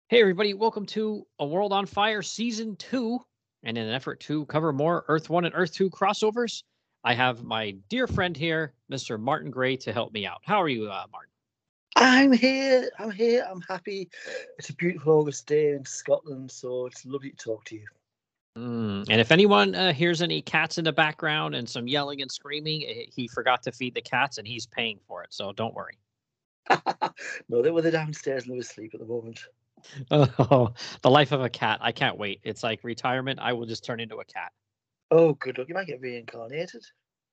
Hey, everybody, welcome to A World on Fire Season 2. And in an effort to cover more Earth 1 and Earth 2 crossovers, I have my dear friend here, Mr. Martin Gray, to help me out. How are you, Martin? I'm here. I'm here. I'm happy. It's a beautiful August day in Scotland, so it's lovely to talk to you. And if anyone hears any cats in the background and some yelling and screaming, he forgot to feed the cats and he's paying for it. So don't worry. No, they're downstairs and they're asleep at the moment. Oh, the life of a cat. I can't wait. It's like retirement. I will just turn into a cat. Oh, good luck. You might get reincarnated.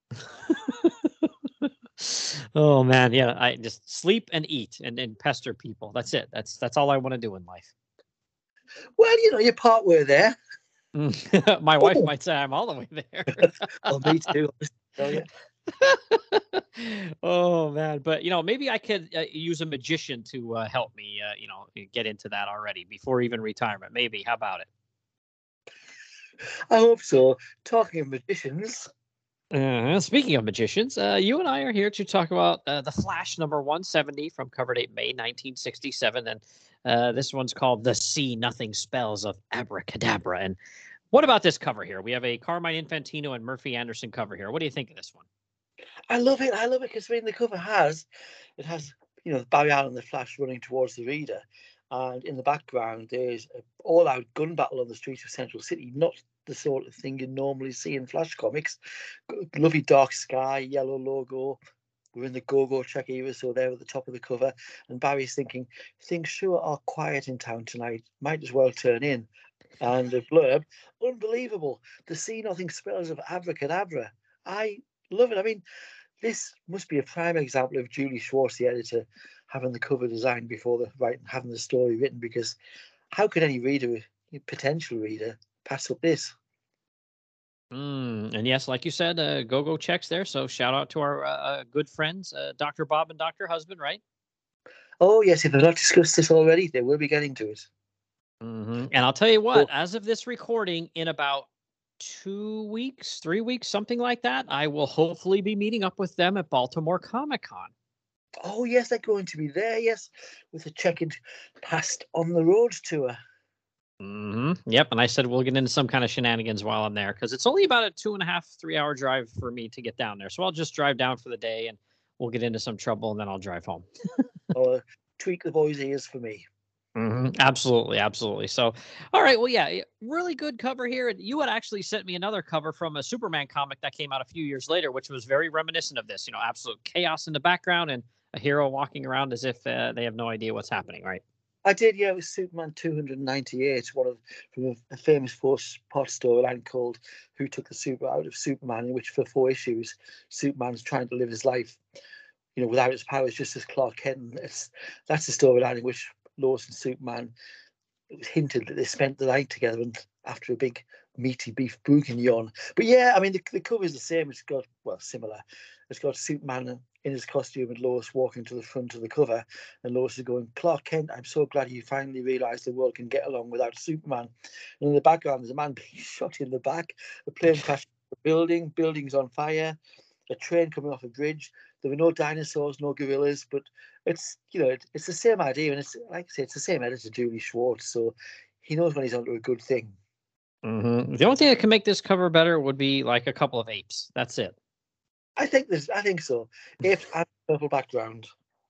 Oh man, yeah. I just sleep and eat and pester people. That's it. That's all I want to do in life. Well, you're part way there. My wife Oh, might say I'm all the way there. oh, me too. I'll just tell you. Oh man, but maybe I could use a magician to help me. Get into that already before even retirement. Maybe. How about it? I hope so. Talking of magicians, Speaking of magicians, you and I are here to talk about the Flash number 170 from cover date May 1967, and this one's called "The See Nothing Spells of Abracadabra." And what about this cover here? We have a Carmine Infantino and Murphy Anderson cover here. What do you think of this one? I love it. I love it because the cover has Barry Allen, the Flash, running towards the reader, and in the background there's an all-out gun battle on the streets of Central City. Not the sort of thing you normally see in Flash comics. Lovely dark sky, yellow logo. We're in the go-go track era, so they're at the top of the cover. And Barry's thinking, things sure are quiet in town tonight. Might as well turn in. And the blurb, unbelievable. The see nothing spells of abracadabra. I love it. I mean, this must be a prime example of Julie Schwartz, the editor, having the cover designed before having the story written. Because how could any reader, potential reader, pass up this? And yes, like you said, go checks there. So shout out to our good friends, Dr. Bob and Dr. Husband, right? Oh yes, if they've not discussed this already, they will be getting to it. And I'll tell you what, Oh, as of this recording, in about 2 weeks, 3 weeks, something like that, I will hopefully be meeting up with them at Baltimore Comic Con. oh yes, they're going to be there. Yes, with a checkered past on the road tour. Yep. And I said we'll get into some kind of shenanigans while I'm there because it's only about a 2.5, 3 hour drive for me to get down there. So I'll just drive down for the day and we'll get into some trouble and then I'll drive home. Or tweak the boys' ears for me. Absolutely, absolutely. So, all right, well, yeah, really good cover here. And you had actually sent me another cover from a Superman comic that came out a few years later, which was very reminiscent of this. Absolute chaos in the background and a hero walking around as if they have no idea what's happening, right? I did, yeah. It was Superman 298, from a famous four-part storyline called "Who Took the Super Out of Superman," in which for 4 issues, Superman's trying to live his life, without his powers, just as Clark Kent. That's the storyline in which Lois and Superman, it was hinted that they spent the night together and after a big meaty beef bourguignon. But yeah, I mean the cover is the same. It's got, well, similar. It's got Superman in his costume and Lois walking to the front of the cover, and Lois is going, "Clark Kent, I'm so glad you finally realised the world can get along without Superman." And in the background, there's a man being shot in the back, a plane crashed into a buildings on fire, a train coming off a bridge. There were no dinosaurs, no gorillas, but it's the same idea, and it's like I say, it's the same editor, Julie Schwartz, so he knows when he's onto a good thing. The only thing that can make this cover better would be like a couple of apes. That's it. I think so. If and purple background.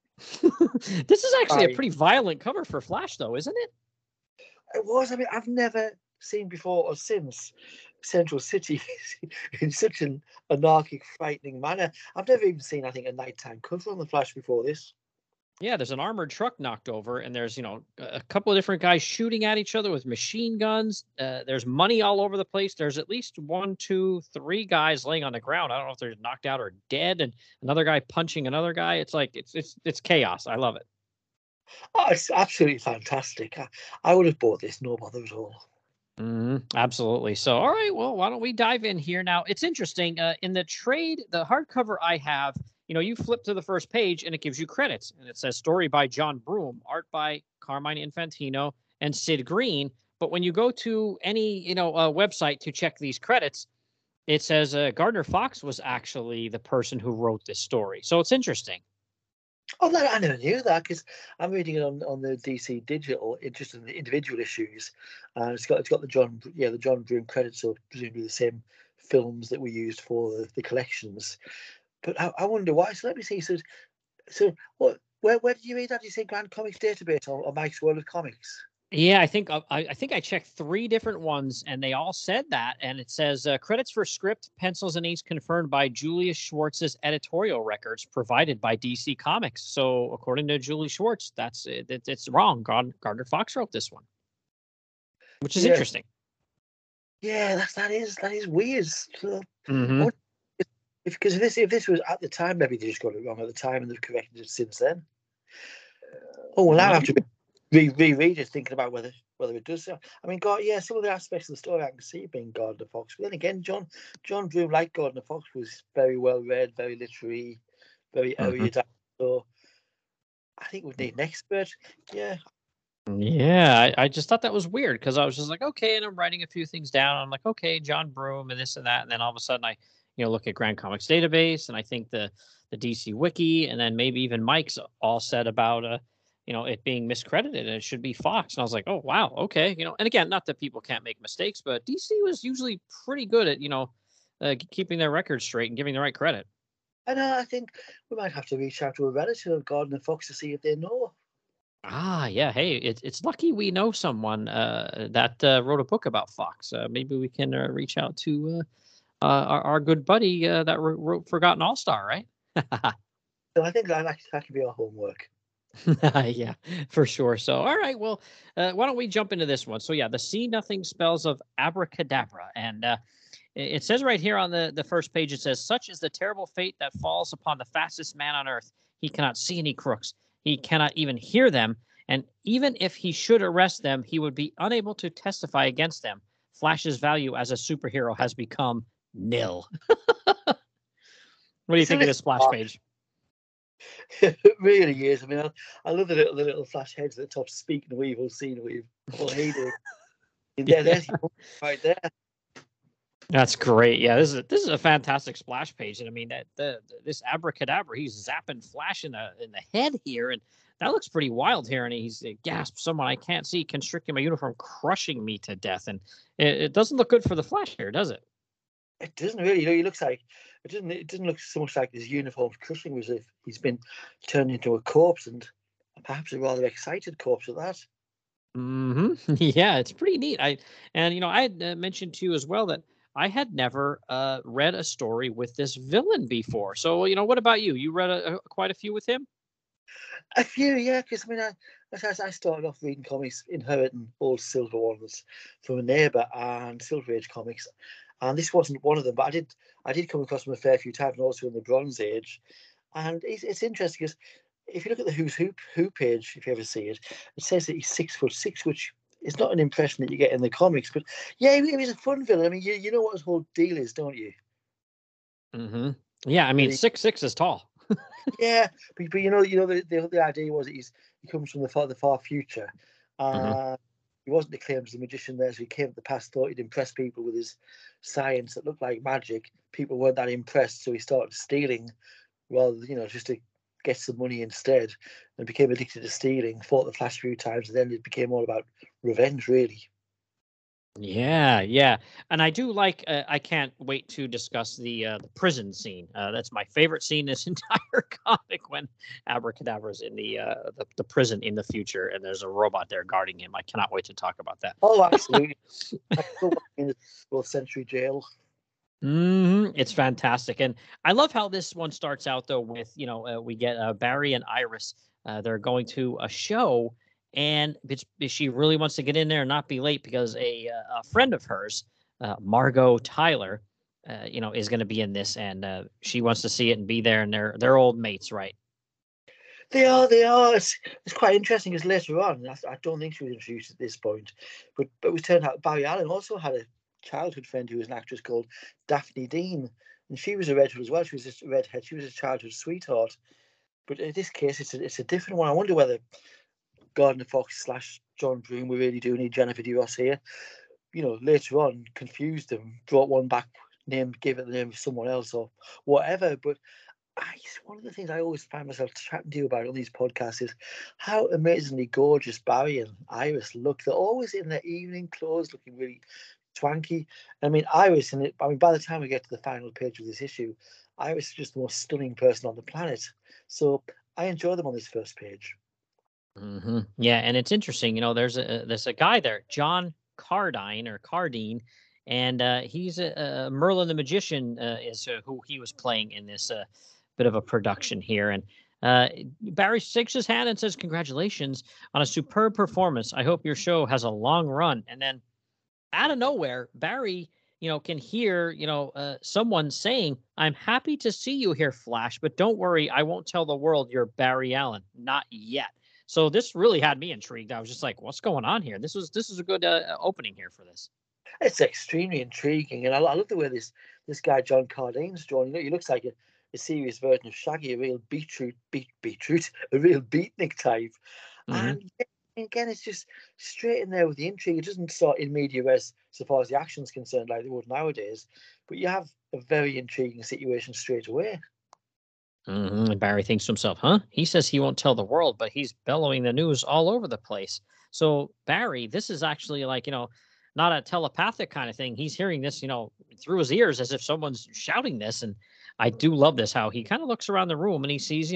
This is actually a I pretty violent cover for Flash, though, isn't it? It was. I mean, I've never seen before or since Central City in such an anarchic, frightening manner. I've never even seen, I think, a nighttime cover on the Flash before this. Yeah, there's an armored truck knocked over, and there's a couple of different guys shooting at each other with machine guns. There's money all over the place. There's at least one, two, three guys laying on the ground. I don't know if they're knocked out or dead, and another guy punching another guy. It's like it's chaos. I love it. Oh, it's absolutely fantastic. I would have bought this, no bother at all. Absolutely. So, all right. Well, why don't we dive in here now? It's interesting. In the trade, the hardcover I have, you flip to the first page and it gives you credits, and it says story by John Broome, art by Carmine Infantino and Sid Green. But when you go to any website to check these credits, it says Gardner Fox was actually the person who wrote this story. So it's interesting. Oh, no, I never knew that because I'm reading it on the DC Digital, just in the individual issues, and it's got the John Broome credits, so presumably the same films that we used for the collections. But I wonder why. So let me see. So what? Where did you read that? Did you say Grand Comics Database or Mike's World of Comics? Yeah, I think I checked three different ones, and they all said that. And it says credits for script, pencils, and inks confirmed by Julius Schwartz's editorial records provided by DC Comics. So according to Julie Schwartz, it's wrong. Gardner Fox wrote this one, which is Yeah, interesting. yeah, that is weird. So, I Hmm. wonder because if this was at the time, maybe they just got it wrong at the time and they've corrected it since then. Oh well, now I have to reread it, thinking about whether it does so. I mean, God, yeah, some of the aspects of the story I can see being Gardner Fox, but then again, John Broome, like Gardner Fox, was very well read, very literary, very Hmm. erudite. So I think we'd need an expert. Yeah, Yeah, I just thought that was weird because I was just like, okay, and I'm writing a few things down. I'm like, okay, John Broome and this and that, and then all of a sudden I, look at Grand Comics Database and I think the DC Wiki, and then maybe even Mike's all said about it being miscredited and it should be Fox, and I was like, oh wow, okay, and again, not that people can't make mistakes, but DC was usually pretty good at keeping their records straight and giving the right credit. and I think we might have to reach out to a relative of Gardner Fox to see if they know. Ah, yeah. Hey, it's lucky we know someone that wrote a book about Fox. Maybe we can reach out to our good buddy that wrote Forgotten All Star, right? So I think that could be our homework. Yeah, for sure. So, all right. Well, why don't we jump into this one? So, yeah, the See Nothing spells of abracadabra, and it says right here on the first page. It says, "Such is the terrible fate that falls upon the fastest man on earth. He cannot see any crooks. He cannot even hear them, and even if he should arrest them, he would be unable to testify against them. Flash's value as a superhero has become nil." What do you It's a think of little this splash harsh. page? It really is. I mean, I love the little flash heads at the top. Speaking of evil, seeing evil. Well, hey, Yeah. there's your right there. That's great. Yeah, this is a fantastic splash page, and I mean that this abracadabra, he's zapping Flash in the head here, and that looks pretty wild here. And he's gasps, "Someone I can't see, constricting my uniform, crushing me to death." And it doesn't look good for the Flash here, does it? It doesn't really. He looks like it doesn't. It doesn't look so much like his uniform's crushing, as if he's been turned into a corpse, and perhaps a rather excited corpse at that. Hmm. Yeah, it's pretty neat. I had mentioned to you as well that I had never read a story with this villain before. So what about you? You read quite a few with him? A few, yeah, because I mean, I started off reading comics, inheriting old silver ones from a neighbour and Silver Age comics, and this wasn't one of them. But I did come across him a fair few times, and also in the Bronze Age. And it's interesting because if you look at the Who page, if you ever see it, it says that he's 6'6", which is not an impression that you get in the comics. But yeah, he was a fun villain. I mean, you know what his whole deal is, don't you? Hmm. Yeah, I That mean, he, 6'6" is tall. yeah, but the idea was that he comes from the far future. Hmm. Uh, he wasn't acclaimed as a magician there, so he came to the past, thought he'd impress people with his science that looked like magic. People weren't that impressed, so he started stealing rather, just to get some money instead, and became addicted to stealing. Fought the Flash a few times, and then it became all about revenge, really. Yeah, yeah, and I do like. I can't wait to discuss the prison scene. That's my favorite scene in this entire comic when Abracadabra's in the prison in the future, and there's a robot there guarding him. I cannot wait to talk about that. Oh, absolutely. I still want in the 12th century jail. It's fantastic, and I love how this one starts out though with we get Barry and Iris. They're going to a show, and she really wants to get in there and not be late because a friend of hers, Margot Tyler, is going to be in this, and she wants to see it and be there, and they're old mates, right? They are. It's quite interesting because later on, I don't think she was introduced at this point, but it was turned out Barry Allen also had a childhood friend who was an actress called Daphne Dean, and she was a redhead as well. She was a redhead. She was a childhood sweetheart. But in this case, it's a different one. I wonder whether Gardner Fox / John Broome, we really do need Jennifer D. Ross here. Later on, confused them, brought one back, gave it the name of someone else or whatever. But One of the things I always find myself chatting to you about on these podcasts is how amazingly gorgeous Barry and Iris look. They're always in their evening clothes, looking really swanky. I mean, Iris, and I mean, by the time we get to the final page of this issue, Iris is just the most stunning person on the planet. So I enjoy them on this first page. Yeah, and it's interesting. There's a guy there, John Cardine or Cardine, and he's a Merlin the Magician is who he was playing in this bit of a production here. And uh, Barry shakes his hand and says, "Congratulations on a superb performance. I hope your show has a long run." And then out of nowhere, Barry, can hear, someone saying, "I'm happy to see you here, Flash, but don't worry, I won't tell the world you're Barry Allen. Not yet." So this really had me intrigued. I was just like, "What's going on here?" This is a good opening here for this. It's extremely intriguing, and I love the way this guy John Cardine's drawn. He looks like a serious version of Shaggy, a real beetroot, a real beatnik type. Hmm. And again, it's just straight in there with the intrigue. It doesn't start in media res so far as the action's concerned, like they would nowadays. But you have a very intriguing situation straight away. And Barry thinks to himself, huh? He says he won't tell the world, but he's bellowing the news all over the place. So, Barry, this is actually like, not a telepathic kind of thing. He's hearing this, through his ears as if someone's shouting this. And I do love this how he kind of looks around the room and he sees,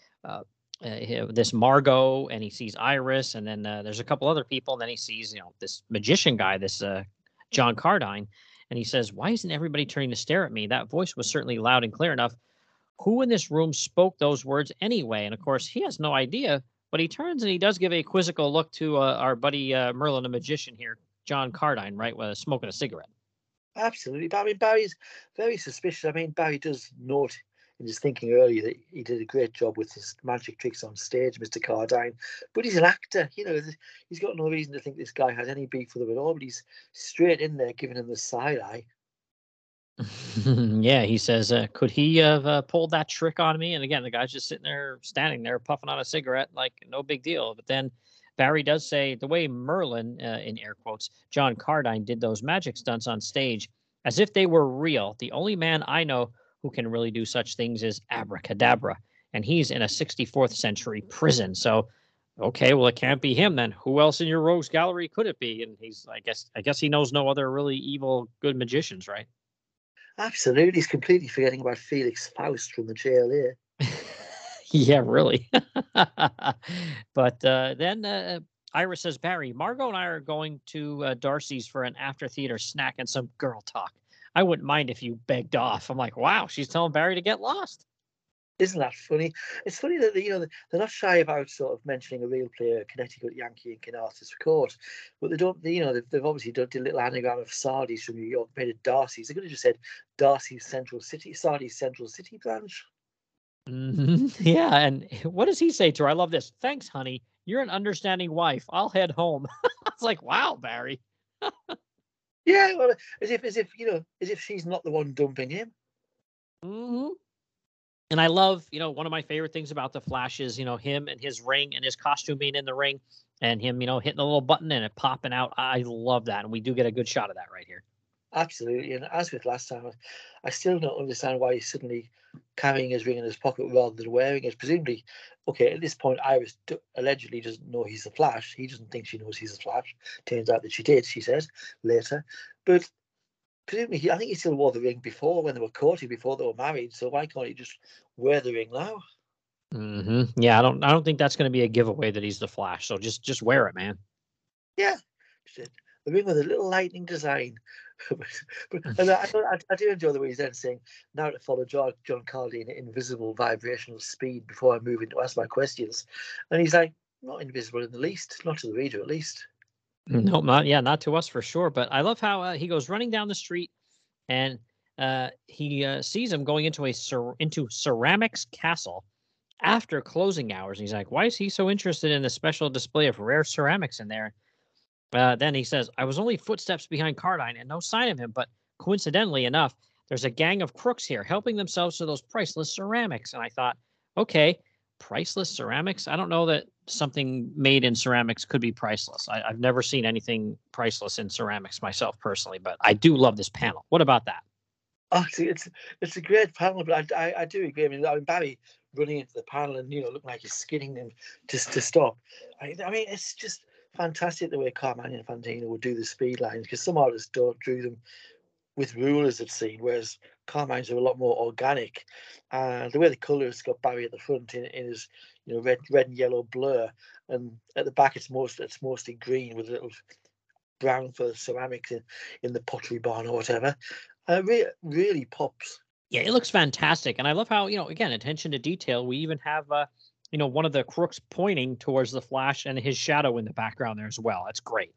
this Margot and he sees Iris. And then there's a couple other people. And then he sees, this magician guy, this John Cardine. And he says, "Why isn't everybody turning to stare at me? That voice was certainly loud and clear enough. Who in this room spoke those words anyway?" And of course, he has no idea, but he turns and he does give a quizzical look to our buddy Merlin, the magician here, John Cardine, right, with smoking a cigarette. Absolutely. But I mean, Barry's very suspicious. I mean, Barry does note in his thinking earlier that he did a great job with his magic tricks on stage, Mr. Cardine. But he's an actor. He's got no reason to think this guy has any beef with him at all. But he's straight in there giving him the side eye. Yeah, he says, "Could he have pulled that trick on me?" And again, the guy's just sitting there, standing there, puffing on a cigarette, like no big deal. But then Barry does say the way Merlin, in air quotes, John Cardine did those magic stunts on stage, as if they were real. The only man I know who can really do such things is Abracadabra, and he's in a 64th century prison. So, okay, well, it can't be him then. Who else in your rogues gallery could it be? And I guess he knows no other really evil good magicians, right? Absolutely. He's completely forgetting about Felix Faust from the jail here. Yeah, really. But then Ira says, "Barry, Margot and I are going to Darcy's for an after theater snack and some girl talk. I wouldn't mind if you begged off." I'm like, wow, she's telling Barry to get lost. Isn't that funny? It's funny that they're not shy about sort of mentioning a real player, Connecticut Yankee and Ken Artist Court, but they don't. They've obviously done a little anagram of Sardi's from New York, made it Darcy's. They could have just said Darcy's Central City, Sardi's Central City branch. Yeah, and what does he say to her? I love this. "Thanks, honey. You're an understanding wife. I'll head home." It's like, wow, Barry. Yeah, well, as if she's not the one dumping him. Hmm. And I love, one of my favorite things about the Flash is, him and his ring and his costume being in the ring and him, hitting the little button and it popping out. I love that. And we do get a good shot of that right here. Absolutely, and as with last time, I still don't understand why he's suddenly carrying his ring in his pocket rather than wearing it. Presumably, okay, at this point, Iris allegedly doesn't know he's the Flash. He doesn't think she knows he's the Flash. Turns out that she did, she says later. But presumably, I think he still wore the ring before when they were courting, before they were married. So why can't he just wear the ring now? Yeah, I don't think that's going to be a giveaway that he's the Flash. So just wear it, man. Yeah, the ring with a little lightning design. And I do enjoy the way he's then saying, "Now to follow John Cardine at invisible vibrational speed before I move in to ask my questions." And he's like, not invisible in the least, not to the reader at least. No, not to us for sure. But I love how he goes running down the street and he sees him going into Ceramics Castle after closing hours. He's like, "Why is he so interested in the special display of rare ceramics in there?" Then he says, "I was only footsteps behind Cardine and no sign of him, but coincidentally enough, there's a gang of crooks here helping themselves to those priceless ceramics." And I thought, okay, priceless ceramics? I don't know that something made in ceramics could be priceless. I've never seen anything priceless in ceramics myself personally, but I do love this panel. What about that? Oh, it's a great panel, but I do agree. I mean Barry running into the panel and looking like he's skidding them just to stop. I mean it's just fantastic the way Carmine and Fantino would do the speed lines, because some artists don't do them with rulers, it seemed, whereas Carmine's are a lot more organic. And the way the colours got Barry at the front in his red and yellow blur, and at the back it's mostly green with a little brown for the ceramics in the pottery barn or whatever. Really pops. Yeah, it looks fantastic, and I love how again, attention to detail. We even have one of the crooks pointing towards the Flash and his shadow in the background there as well. That's great.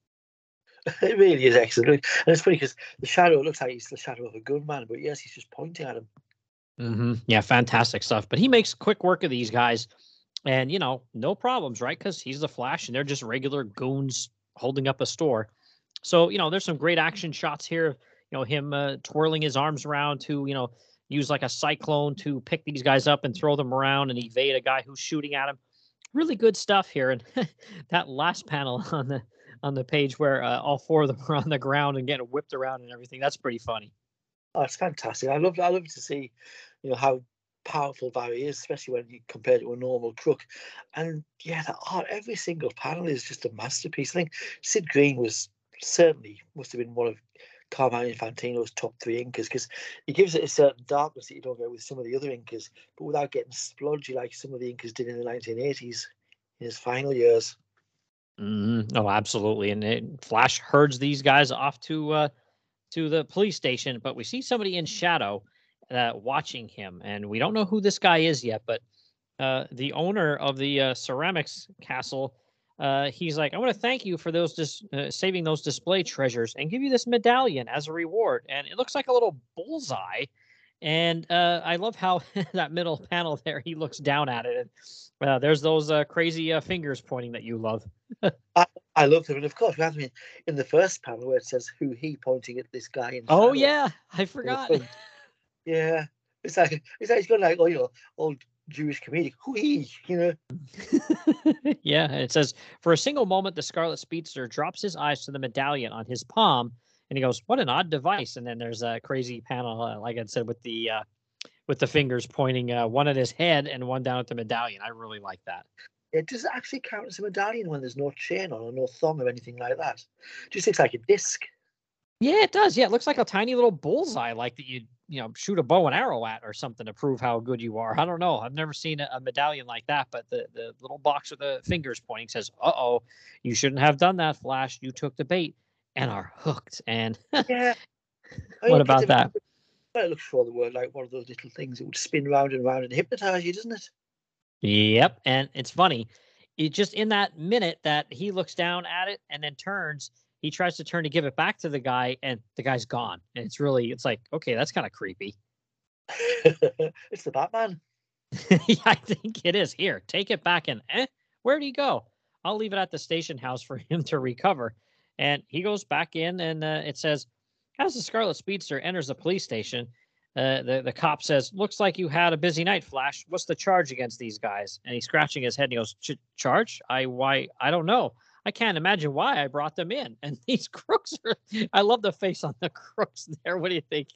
It really is excellent, and it's funny because the shadow looks like he's the shadow of a gunman, but yes, he's just pointing at him. Yeah, fantastic stuff. But he makes quick work of these guys, and no problems, right? Because he's the Flash, and they're just regular goons holding up a store. So there's some great action shots here. Him twirling his arms around to use like a cyclone to pick these guys up and throw them around and evade a guy who's shooting at him. Really good stuff here. And that last panel on the page where all four of them are on the ground and getting whipped around and everything. That's pretty funny. Oh, it's fantastic. I love to see, how powerful Barry is, especially when you compare it to a normal crook. And yeah, the art, every single panel is just a masterpiece. I think Sid Green must have been one of Carmine Infantino's top three inkers, because he gives it a certain darkness that you don't get with some of the other inkers, but without getting splodgy like some of the inkers did in the 1980s in his final years. Oh, absolutely. And Flash herds these guys off to the police station, but we see somebody in shadow watching him, and we don't know who this guy is yet. But the owner of the ceramics castle, he's like, "I want to thank you for those saving those display treasures, and give you this medallion as a reward." And it looks like a little bullseye. And I love how that middle panel there, he looks down at it, and there's those crazy fingers pointing that you love. I love them, and of course we have them in the first panel where it says who he, pointing at this guy in Oh shadow. yeah, I forgot. Yeah, it's like he's got like old Jewish comedic who he, Yeah, it says for a single moment the Scarlet Speedster drops his eyes to the medallion on his palm, and he goes, "What an odd device!" And then there's a crazy panel, like I said, with the fingers pointing, one at his head and one down at the medallion. I really like that. It does actually count as a medallion when there's no chain on or no thong or anything like that. It just looks like a disc. Yeah, it does. Yeah, it looks like a tiny little bullseye, like that you shoot a bow and arrow at or something to prove how good you are. I don't know. I've never seen a medallion like that, but the little box with the fingers pointing says, "Uh-oh, you shouldn't have done that, Flash. You took the bait and are hooked." And Yeah. what about that? It looks for the word like one of those little things that would spin round and round and hypnotize you, doesn't it? Yep, and it's funny. It just in that minute that he looks down at it and then turns, he tries to turn to give it back to the guy, and the guy's gone. And it's like, okay, that's kind of creepy. It's the Batman. Yeah, I think it is. Here, take it back, and where'd he go? I'll leave it at the station house for him to recover. And he goes back in, and it says, as the Scarlet Speedster enters the police station, the cop says, "Looks like you had a busy night, Flash. What's the charge against these guys?" And he's scratching his head, and he goes, "Charge? Why? I don't know. I can't imagine why I brought them in." And these crooks I love the face on the crooks there. What do you think?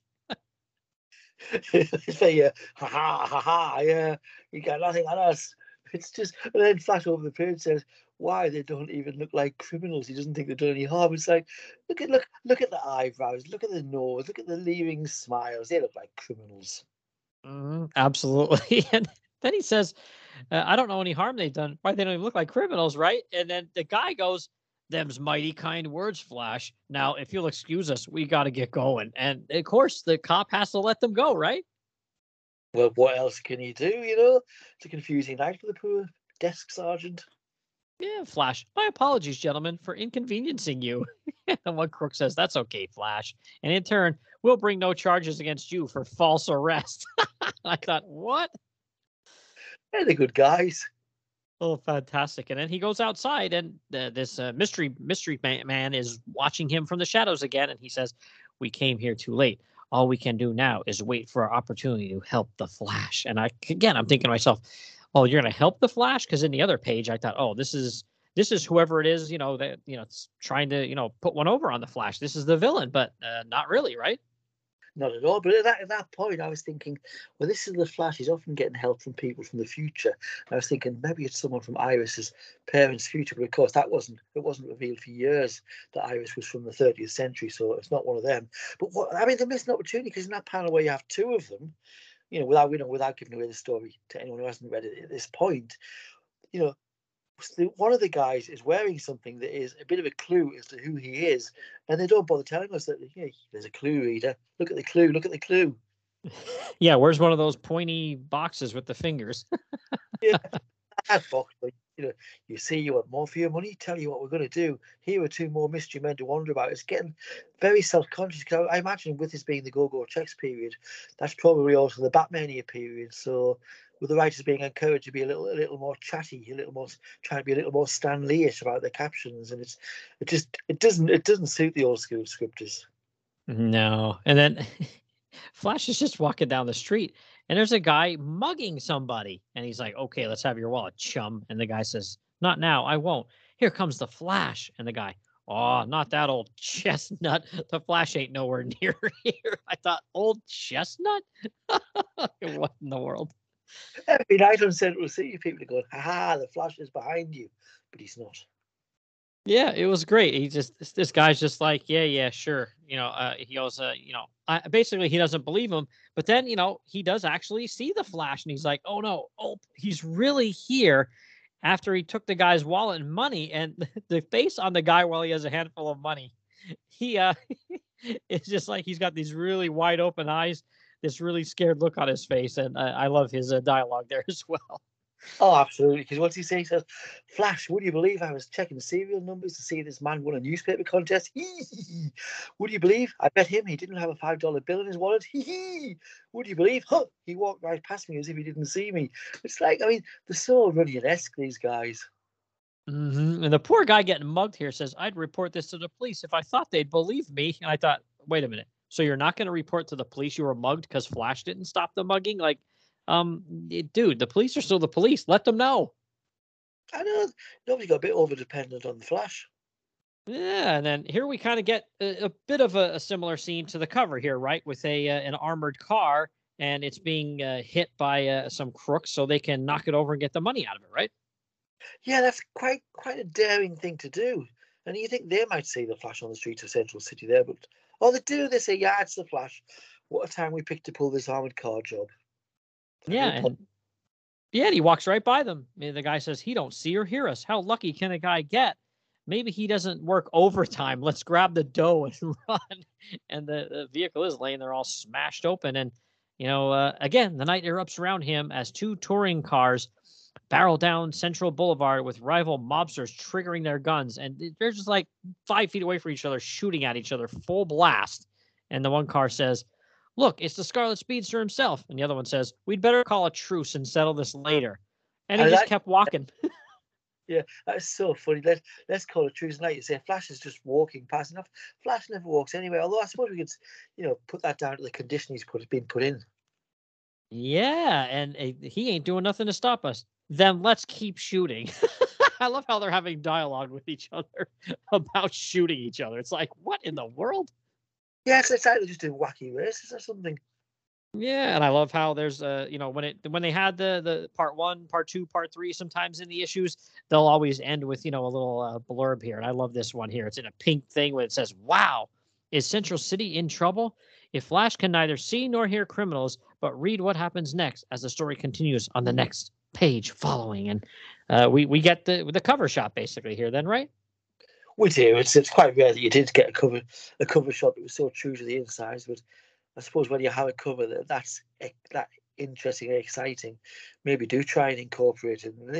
Say, ha ha ha ha, yeah, you got nothing on us. It's just, and then Flash over the page says, "Why, they don't even look like criminals." He doesn't think they've done any harm. It's like, look at the eyebrows, look at the nose, look at the leering smiles. They look like criminals. Absolutely. And then he says, "I don't know any harm they've done. Why, they don't even look like criminals, right?" And then the guy goes, "Them's mighty kind words, Flash. Now, if you'll excuse us, we got to get going." And of course, the cop has to let them go, right? Well, what else can you do? It's a confusing night for the poor desk sergeant. Yeah, Flash. "My apologies, gentlemen, for inconveniencing you." And one crook says, "That's okay, Flash. And in turn, we'll bring no charges against you for false arrest." I thought, what? They're the good guys. Oh, fantastic! And then he goes outside, and this mystery man is watching him from the shadows again. And he says, "We came here too late. All we can do now is wait for our opportunity to help the Flash." And I'm thinking to myself, "Oh, you're going to help the Flash?" Because in the other page, I thought, "Oh, this is whoever it is, that it's trying to put one over on the Flash. This is the villain." But not really, right? Not at all. But at that point, I was thinking, well, this is the Flash. He's often getting help from people from the future. And I was thinking maybe it's someone from Iris's parents' future. But of course, it wasn't revealed for years that Iris was from the 30th century. So it's not one of them. But they're missing an opportunity, because in that panel where you have two of them, without giving away the story to anyone who hasn't read it at this point, one of the guys is wearing something that is a bit of a clue as to who he is, and they don't bother telling us that there's a clue reader. Look at the clue. Look at the clue. Yeah, where's one of those pointy boxes with the fingers? Yeah, that box. You see, you want more for your money. Tell you what we're going to do. Here are two more mystery men to wonder about. It's getting very self-conscious. Because I imagine with this being the Go-Go Checks period, that's probably also the Batmania period. So, with the writers being encouraged to be a little more chatty, a little more trying to be a little more Stan Lee-ish about their captions, and it doesn't suit the old school scripters. No, and then Flash is just walking down the street, and there's a guy mugging somebody, and he's like, "Okay, let's have your wallet, chum." And the guy says, "Not now, I won't. Here comes the Flash." And the guy, "Oh, not that old chestnut. The Flash ain't nowhere near here." I thought, old chestnut? What in the world? Every night on Central City, people are going, "Ha, the Flash is behind you," but he's not. Yeah, it was great. This guy's just like, yeah, sure. He goes, basically he doesn't believe him, but then, he does actually see the Flash, and he's like, oh no, he's really here, after he took the guy's wallet and money. And the face on the guy while he has a handful of money, he it's just like he's got these really wide open eyes, this really scared look on his face. And I love his dialogue there as well. Oh, absolutely. Because what's he say? He says, "Flash, would you believe I was checking the serial numbers to see this man won a newspaper contest? Would you believe? I bet him he didn't have a $5 bill in his wallet. Would you believe? Huh, he walked right past me as if he didn't see me." It's like, they're so Runyon-esque, these guys. And the poor guy getting mugged here says, "I'd report this to the police if I thought they'd believe me." And I thought, wait a minute. So you're not going to report to the police you were mugged because Flash didn't stop the mugging? Like, dude, the police are still the police. Let them know. I know nobody got a bit over dependent on the Flash. Yeah, and then here we kind of get a bit of a similar scene to the cover here, right? With an armored car, and it's being hit by some crooks, so they can knock it over and get the money out of it, right? Yeah, that's quite a daring thing to do. And you think they might see the Flash on the streets of Central City there, but they do. They say, "Yeah, it's the Flash. What a time we picked to pull this armored car job." Yeah, and he walks right by them. The guy says, "He don't see or hear us. How lucky can a guy get? Maybe he doesn't work overtime. Let's grab the dough and run." And the vehicle is laying there all smashed open. And, again, the night erupts around him as two touring cars barrel down Central Boulevard with rival mobsters triggering their guns. And they're just like 5 feet away from each other, shooting at each other full blast. And the one car says, "Look, it's the Scarlet Speedster himself." And the other one says, "We'd better call a truce and settle this later." And he just kept walking. Yeah, that's so funny. Let's call it truce night. You say Flash is just walking past enough. Flash never walks anywhere. Although I suppose we could, put that down to the condition he's been put in. Yeah, and he ain't doing nothing to stop us. Then let's keep shooting. I love how they're having dialogue with each other about shooting each other. It's like, what in the world? Yeah, it's like they're just doing wacky races or something. Yeah, and I love how there's when they had the part 1, part 2, part 3, sometimes in the issues, they'll always end with a little blurb here. And I love this one here. It's in a pink thing where it says, "Wow, is Central City in trouble? If Flash can neither see nor hear criminals, but read what happens next as the story continues on the next page following." And we get the cover shot basically here then, right? We do. It's quite rare that you did get a cover shot that was so true to the insides, but I suppose when you have a cover that's that interesting and exciting, maybe do try and incorporate it. And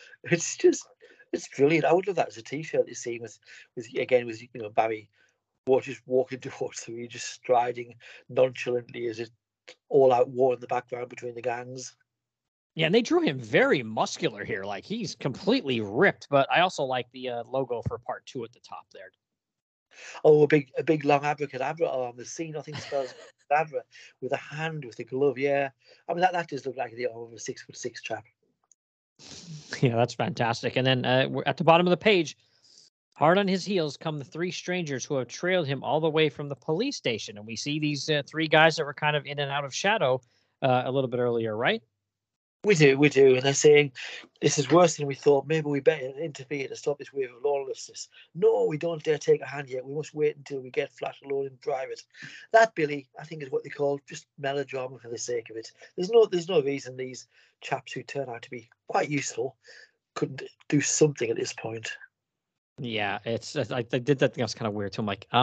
it's brilliant. I would love that as a T-shirt. You see with Barry just walking towards the ring, just striding nonchalantly as it all-out war in the background between the gangs. Yeah, and they drew him very muscular here. Like, he's completely ripped. But I also like the logo for part 2 at the top there. Oh, a big long abracadabra arm. The scene, I think, spells abracadabra with a hand with a glove. Yeah, I mean that does look like the arm of a 6'6" chap. Yeah, that's fantastic. And then we're at the bottom of the page. Hard on his heels come the three strangers who have trailed him all the way from the police station. And we see these three guys that were kind of in and out of shadow a little bit earlier, right? We do, and they're saying this is worse than we thought. Maybe we better interfere to stop this wave of lawlessness. No, we don't dare take a hand yet. We must wait until we get Flash alone in private. That, Billy, I think, is what they call just melodrama for the sake of it. There's no reason these chaps who turn out to be quite useful couldn't do something at this point. Yeah, I did that thing. That's kind of weird too. I'm like,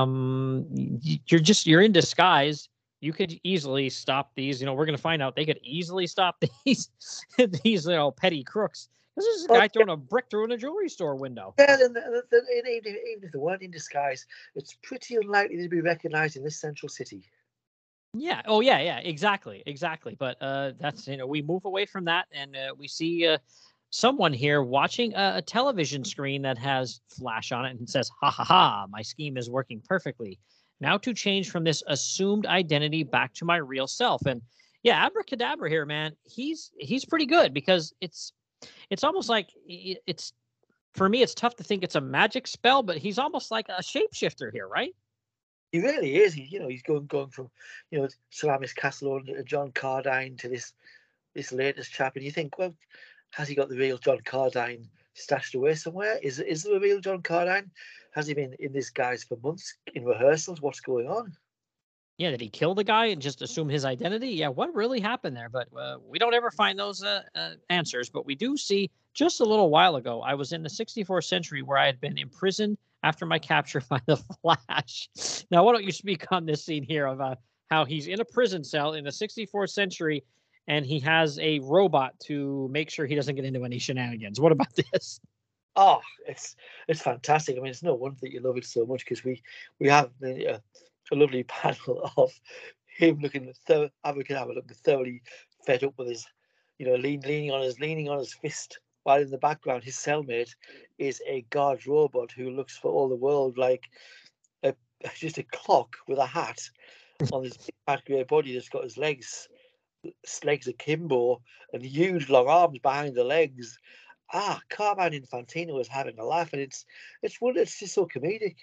you're in disguise. You could easily stop these. You know, we're gonna find out they could easily stop these these petty crooks. This is a guy throwing a brick through a jewelry store window. Yeah, even if they weren't in disguise, it's pretty unlikely to be recognised in this central city. Yeah. Oh, yeah. Exactly. But that's we move away from that, and we see someone here watching a television screen that has flash on it and says, "Ha ha ha! My scheme is working perfectly. Now to change from this assumed identity back to my real self." And yeah, Abracadabra here, man. He's pretty good because it's almost like it's for me. It's tough to think it's a magic spell, but he's almost like a shapeshifter here, right? He really is. He's going from, Sir Amice Castle to John Cardine to this latest chap, and you think, well, has he got the real John Cardine stashed away somewhere? Is there a real John Cardine? Has he been in this guise for months in rehearsals? What's going on? Yeah, did he kill the guy and just assume his identity? Yeah, what really happened there? But we don't ever find those answers. But we do see just a little while ago, I was in the 64th century where I had been imprisoned after my capture by the Flash. Now, why don't you speak on this scene here of how he's in a prison cell in the 64th century and he has a robot to make sure he doesn't get into any shenanigans? What about this? Oh, it's fantastic. I mean, it's no wonder that you love it so much because we have a lovely panel of him looking Abracadabra looking thoroughly fed up with his, leaning on his fist, while in the background his cellmate is a guard robot who looks for all the world like just a clock with a hat on his big fat grey body that's got his legs akimbo and huge long arms behind the legs. Carmine Infantino is having a laugh, and it's just so comedic.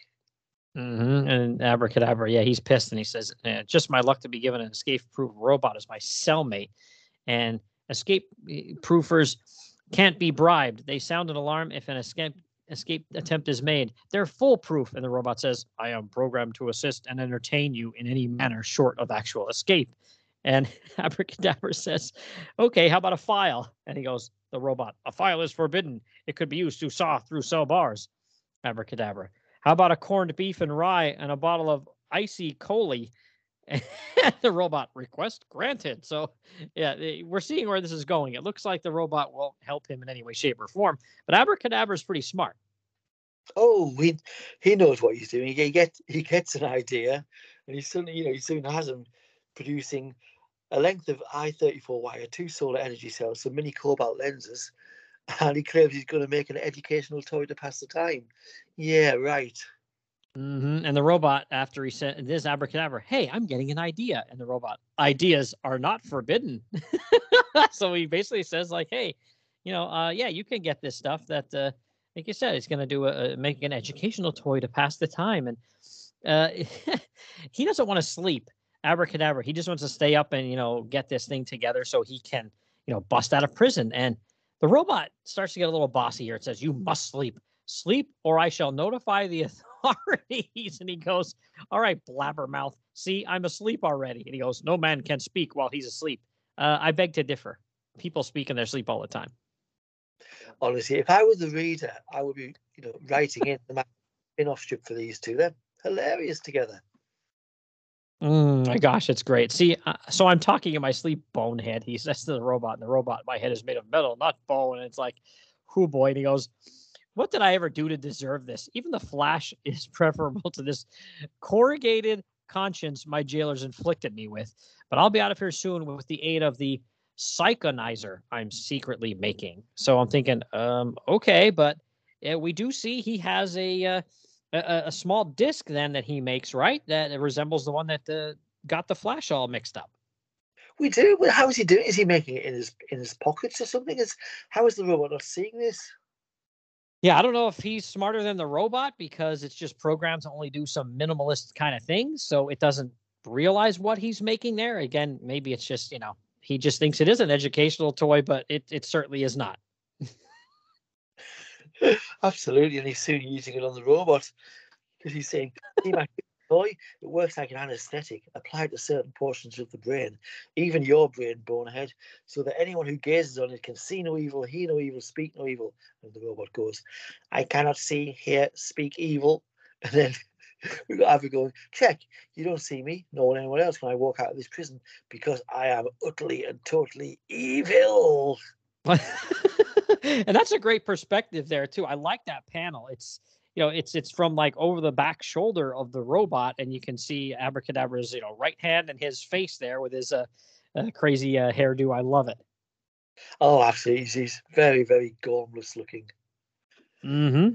And Abracadabra, yeah, he's pissed, and he says, "Just my luck to be given an escape-proof robot as my cellmate, and escape-proofers can't be bribed. They sound an alarm if an escape attempt is made. They're foolproof." And the robot says, "I am programmed to assist and entertain you in any manner short of actual escape." And Abracadabra says, "Okay, how about a file?" And he goes, the robot, "A file is forbidden. It could be used to saw through cell bars." Abracadabra, "How about a corned beef and rye and a bottle of icy coli?" And the robot, "Request granted." So, yeah, we're seeing where this is going. It looks like the robot won't help him in any way, shape, or form. But Abracadabra is pretty smart. Oh, he knows what he's doing. He gets an idea, and he soon has him producing a length of I-34 wire, two solar energy cells, some mini cobalt lenses, and he claims he's going to make an educational toy to pass the time. Yeah, right. And the robot, after he said this, Abracadabra, "Hey, I'm getting an idea." And the robot, "Ideas are not forbidden." So he basically says, like, "Hey, yeah, you can get this stuff that, like you said, it's going to make an educational toy to pass the time." And uh, he doesn't want to sleep. Abracadabra, he just wants to stay up and get this thing together so he can bust out of prison. And the robot starts to get a little bossy here. It says, "You must sleep, or I shall notify the authorities." And he goes, "All right, blabbermouth. See, I'm asleep already." And he goes, "No man can speak while he's asleep." I beg to differ. People speak in their sleep all the time. Honestly, if I was the reader, I would be, writing in the spin-off strip for these two. They're hilarious together. My gosh, it's great. See, so I'm talking in my sleep, bonehead. He says to the robot, and the robot, "My head is made of metal, not bone." And it's like, who boy? And he goes, "What did I ever do to deserve this? Even the Flash is preferable to this corrugated conscience my jailers inflicted me with. But I'll be out of here soon with the aid of the psychonizer I'm secretly making." So I'm thinking, okay, but we do see he has a small disc then that he makes, right? That resembles the one that got the Flash all mixed up. We do, but how is he doing? Is he making it in his pockets or something? How is the robot not seeing this? Yeah, I don't know if he's smarter than the robot because it's just programmed to only do some minimalist kind of things, so it doesn't realize what he's making there. Again, maybe it's just, he just thinks it is an educational toy, but it certainly is not. Absolutely, and he's soon using it on the robot because he's saying, "See my toy? It works like an anesthetic applied to certain portions of the brain, even your brain, Bonehead, so that anyone who gazes on it can see no evil, hear no evil, speak no evil." And the robot goes, "I cannot see, hear, speak evil." And then we got Avi going, "Check, you don't see me, nor anyone else when I walk out of this prison because I am utterly and totally evil." And that's a great perspective there too. I like that panel. It's from like over the back shoulder of the robot, and you can see Abracadabra's right hand and his face there with his crazy hairdo. I love it. Oh, absolutely. He's very, very gormless looking. Mm-hmm.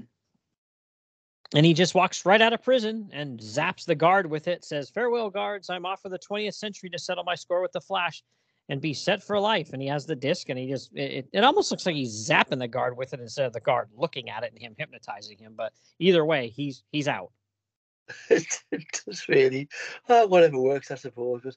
And he just walks right out of prison and zaps the guard with it. Says, "Farewell, guards. I'm off for the 20th century to settle my score with the Flash and be set for life." And he has the disc, and he just it almost looks like he's zapping the guard with it instead of the guard looking at it and him hypnotizing him. But either way, he's out. It does really. Whatever works, I suppose. But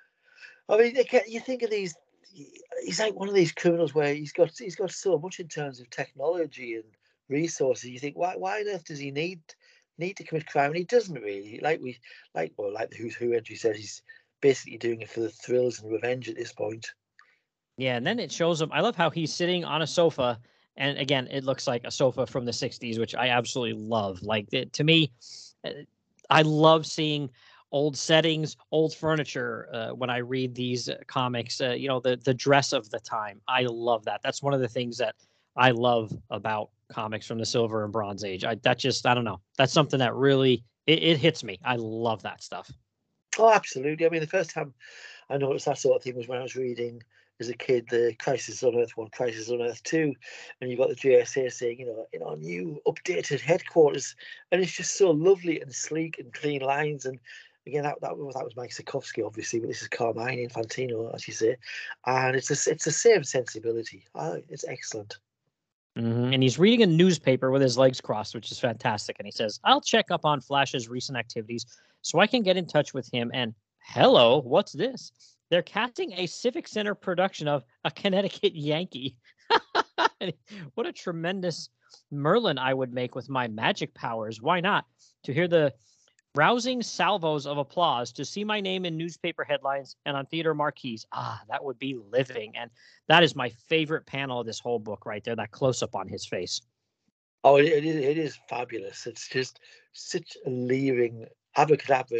I mean, you think of these. He's like one of these criminals where he's got so much in terms of technology and resources. You think, why on earth does he need to commit crime? And he doesn't really. Like the Who's Who entry says, he's basically doing it for the thrills and revenge at this point. Yeah, and then it shows him. I love how he's sitting on a sofa, and again, it looks like a sofa from the '60s, which I absolutely love. Like to me, uh, I love seeing old settings, old furniture when I read these comics. The dress of the time. I love that. That's one of the things that I love about comics from the Silver and Bronze Age. I don't know. That's something that really it hits me. I love that stuff. Oh, absolutely. I mean, the first time I noticed that sort of thing was when I was reading as a kid the Crisis on Earth 1, Crisis on Earth 2, and you've got the JSA saying, in our new updated headquarters, and it's just so lovely and sleek and clean lines. And again, that was Mike Sikorsky, obviously, but this is Carmine Infantino, as you say, and it's the same sensibility. It's excellent. And he's reading a newspaper with his legs crossed, which is fantastic. And he says, "I'll check up on Flash's recent activities so I can get in touch with him." And hello, what's this? They're casting a Civic Center production of A Connecticut Yankee. What a tremendous Merlin I would make with my magic powers. Why not? To hear the rousing salvos of applause, to see my name in newspaper headlines and on theater marquees. That would be living. And that is my favorite panel of this whole book right there, that close up on his face. Oh, it is fabulous. It's just such a leering abracadabra,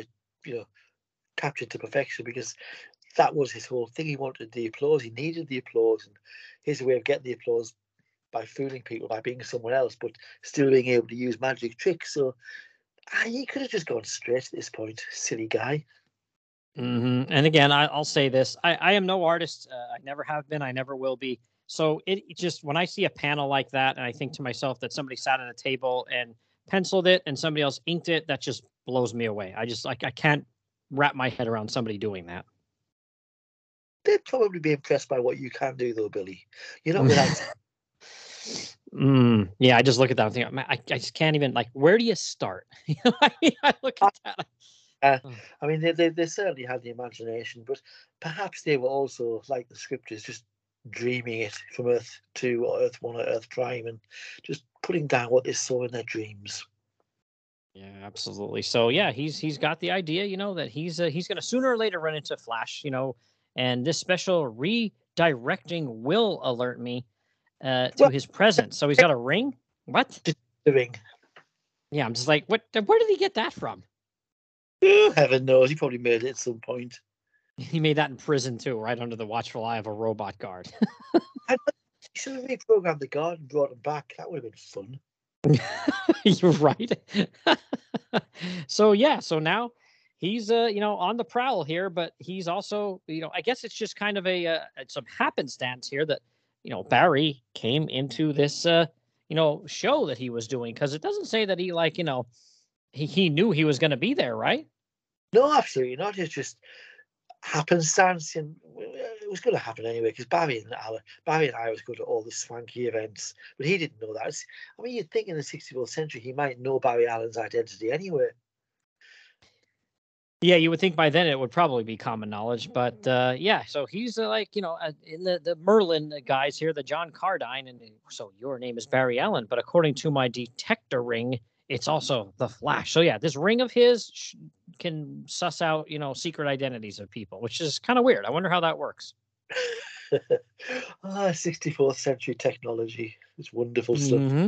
captured to perfection, because that was his whole thing. He wanted the applause. He needed the applause, and his way of getting the applause by fooling people, by being someone else, but still being able to use magic tricks. So he could have just gone straight at this point. Silly guy. And again, I'll say this: I am no artist. I never have been. I never will be. So it just when I see a panel like that, and I think to myself that somebody sat at a table and penciled it, and somebody else inked it, that just blows me away. I just I can't wrap my head around somebody doing that. They'd probably be impressed by what you can do, though, Billy. You're not without. Yeah, I just look at that and think, "Man, I just can't even like. Where do you start?" I look at that. I mean, they certainly had the imagination, but perhaps they were also, like the scriptures, just dreaming it from Earth 2 or Earth 1 or Earth Prime, and just putting down what they saw in their dreams. Yeah, absolutely. So yeah, he's got the idea, that he's going to sooner or later run into Flash, and this special redirecting will alert me to Well, his presence. So he's got a ring. What? just the ring. Yeah, I'm just like, what? Where did he get that from? Heaven knows, he probably made it at some point. He made that in prison too, right under the watchful eye of a robot guard. He should have reprogrammed the guard and brought him back. That would have been fun. You're right. So yeah, so now he's on the prowl here, but he's also, I guess it's just kind of some happenstance here that Barry came into this show that he was doing, because it doesn't say that he he knew he was going to be there, right? No, absolutely not. It's just happenstance. And was going to happen anyway because Barry and I was going to all the swanky events, but he didn't know that. I mean, you'd think in the 64th century he might know Barry Allen's identity anyway. Yeah, you would think by then it would probably be common knowledge, but yeah. So he's like, in the Merlin guys here, the John Cardine, and so your name is Barry Allen, but according to my detector ring, it's also the Flash. So yeah, this ring of his can suss out, secret identities of people, which is kind of weird. I wonder how that works. 64th century technology. It's wonderful stuff. Mm-hmm.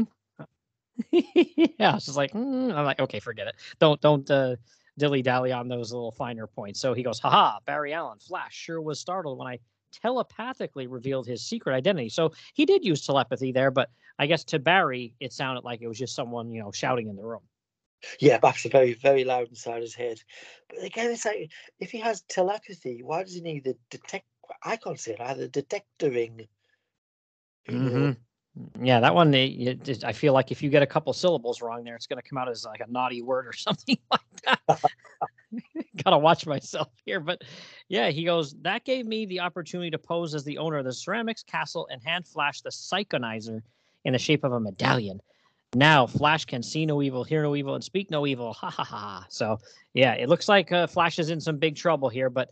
Yeah, it's just like I'm like, okay, forget it. Don't dilly dally on those little finer points. So he goes, haha, Barry Allen, Flash sure was startled when I telepathically revealed his secret identity. So he did use telepathy there, but I guess to Barry, it sounded like it was just someone, shouting in the room. Yeah, perhaps very, very loud inside his head. But again, it's like if he has telepathy, why does he need the detect? I can't say it either. Detector ring. Mm-hmm. Yeah, that one. I feel like if you get a couple syllables wrong there, it's going to come out as like a naughty word or something like that. Gotta watch myself here, but yeah, he goes. That gave me the opportunity to pose as the owner of the ceramics castle and hand Flash the Psychonizer in the shape of a medallion. Now Flash can see no evil, hear no evil, and speak no evil. Ha ha ha! So yeah, it looks like Flash is in some big trouble here, but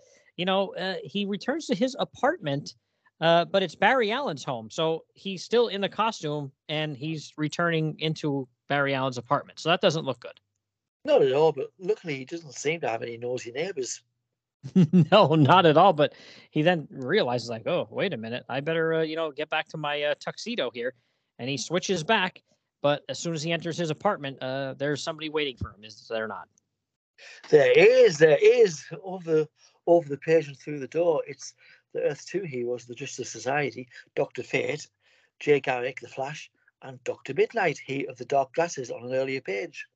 he returns to his apartment. But it's Barry Allen's home. So he's still in the costume and he's returning into Barry Allen's apartment. So that doesn't look good. Not at all, but luckily he doesn't seem to have any nosy neighbours. No, not at all. But he then realizes, like, oh, wait a minute. I better, get back to my tuxedo here. And he switches back. But as soon as he enters his apartment, there's somebody waiting for him. Is there not? There is over the page and through the door. It's the Earth 2 heroes, the Justice Society, Dr. Fate, Jay Garrick, the Flash, and Dr. Midnight, he of the dark glasses on an earlier page.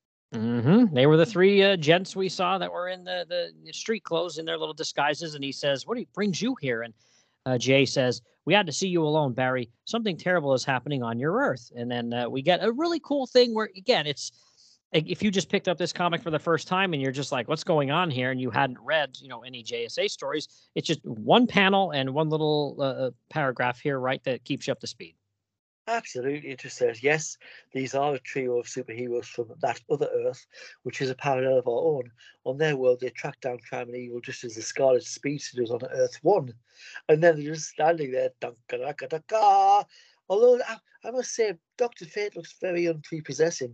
Mm-hmm. They were the three gents we saw that were in the street clothes in their little disguises. And he says, what brings you here? And Jay says, we had to see you alone, Barry. Something terrible is happening on your Earth. And then we get a really cool thing where, again, it's if you just picked up this comic for the first time and you're just like, what's going on here? And you hadn't read, any JSA stories, it's just one panel and one little paragraph here, right, that keeps you up to speed. Absolutely. It just says, yes, these are a trio of superheroes from that other Earth, which is a parallel of our own. On their world, they track down crime and evil just as the Scarlet Speedster does on Earth 1. And then they're just standing there, dun-ka-da-ka-da-ka. Although, I must say, Dr. Fate looks very unprepossessing.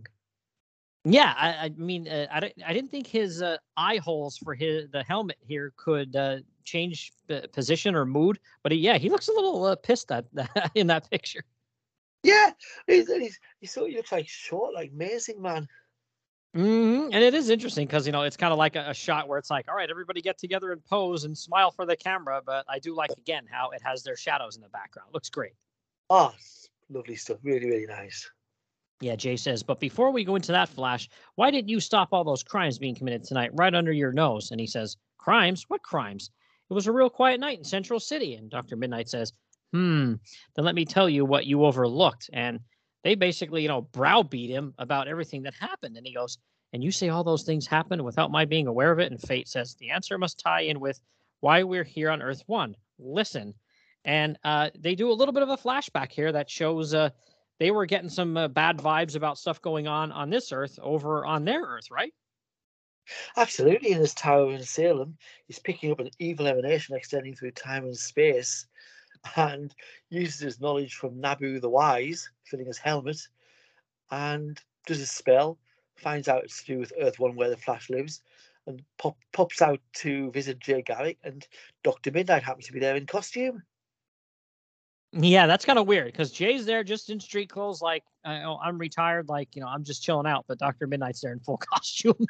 Yeah, I mean, I didn't think his eye holes for the helmet here could change position or mood, but he looks a little pissed at that in that picture. Yeah, he looks like short, like Amazing Man. Mm-hmm. And it is interesting because it's kind of like a shot where it's like, all right, everybody get together and pose and smile for the camera. But I do like again how it has their shadows in the background. Looks great. Oh, lovely stuff. Really, really nice. Yeah, Jay says, but before we go into that, Flash, why didn't you stop all those crimes being committed tonight right under your nose? And he says, crimes? What crimes? It was a real quiet night in Central City. And Dr. Midnight says, then let me tell you what you overlooked. And they basically, browbeat him about everything that happened. And he goes, and you say all those things happened without my being aware of it? And Fate says, the answer must tie in with why we're here on Earth 1. Listen. And they do a little bit of a flashback here that shows they were getting some bad vibes about stuff going on this Earth over on their Earth, right? Absolutely. In his tower in Salem, he's picking up an evil emanation extending through time and space and uses his knowledge from Nabu the Wise, filling his helmet, and does a spell, finds out it's to do with Earth 1 where the Flash lives, and pops out to visit Jay Garrick, and Dr. Midnight happens to be there in costume. Yeah, that's kind of weird because Jay's there just in street clothes, like I'm retired, like I'm just chilling out. But Dr. Midnight's there in full costume.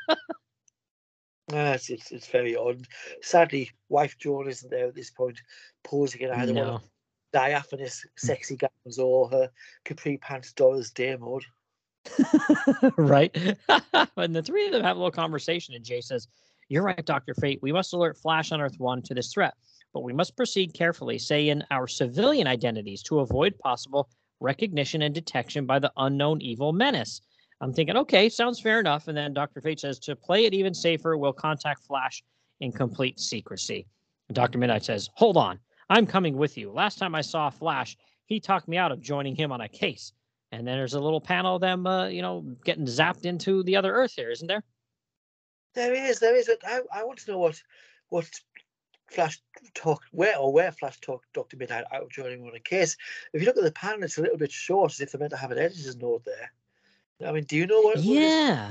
It's very odd. Sadly, wife Joan isn't there at this point, posing in either one of diaphanous sexy gowns or her capri pants Doris Day mode. Right. And the three of them have a little conversation, and Jay says, "You're right, Dr. Fate. We must alert Flash on Earth 1 to this threat. But we must proceed carefully, say in our civilian identities, to avoid possible recognition and detection by the unknown evil menace." I'm thinking, okay, sounds fair enough. And then Dr. Fate says, to play it even safer, we'll contact Flash in complete secrecy. And Dr. Midnight says, hold on. I'm coming with you. Last time I saw Flash, he talked me out of joining him on a case. And then there's a little panel of them, getting zapped into the other Earth here, isn't there? There is. I want to know what Flash where Flash talked Dr. Midnight out of joining him on a case. If you look at the panel, it's a little bit short, as if they're meant to have an editor's note there. I mean, do you know what it is? Yeah.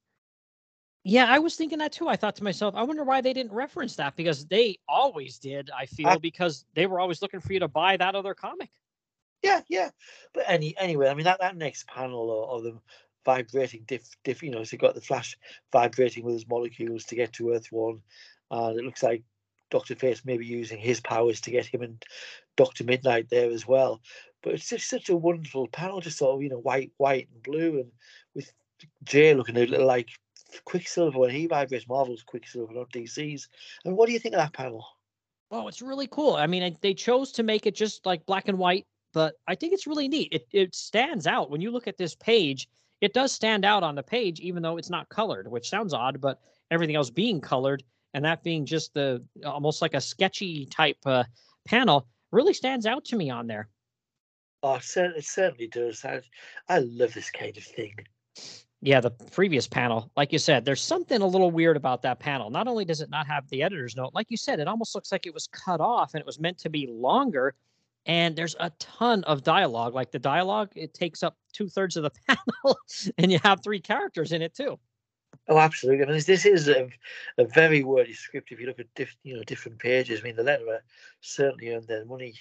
Yeah, I was thinking that too. I thought to myself, I wonder why they didn't reference that, because they always did, I feel, because they were always looking for you to buy that other comic. Yeah. But anyway, I mean that next panel of them vibrating so you've got the Flash vibrating with his molecules to get to Earth-1, and it looks like Dr. Fate maybe using his powers to get him and Dr. Midnight there as well. But it's just such a wonderful panel, just sort of, white and blue, and with Jay looking a little like Quicksilver when he vibrates. Marvel's Quicksilver, not DC's. And what do you think of that panel? Oh, it's really cool. I mean, they chose to make it just like black and white, but I think it's really neat. It stands out when you look at this page. It does stand out on the page, even though it's not colored, which sounds odd, but everything else being colored and that being just the almost like a sketchy type panel really stands out to me on there. Oh, it certainly does. I love this kind of thing. Yeah, the previous panel, like you said, there's something a little weird about that panel. Not only does it not have the editor's note, like you said, it almost looks like it was cut off and it was meant to be longer. And there's a ton of dialogue. Like the dialogue, it takes up 2/3 of the panel, and you have 3 characters in it too. Oh, absolutely. I mean, this is a very wordy script. If you look at different pages, I mean, the letterer certainly earned their money.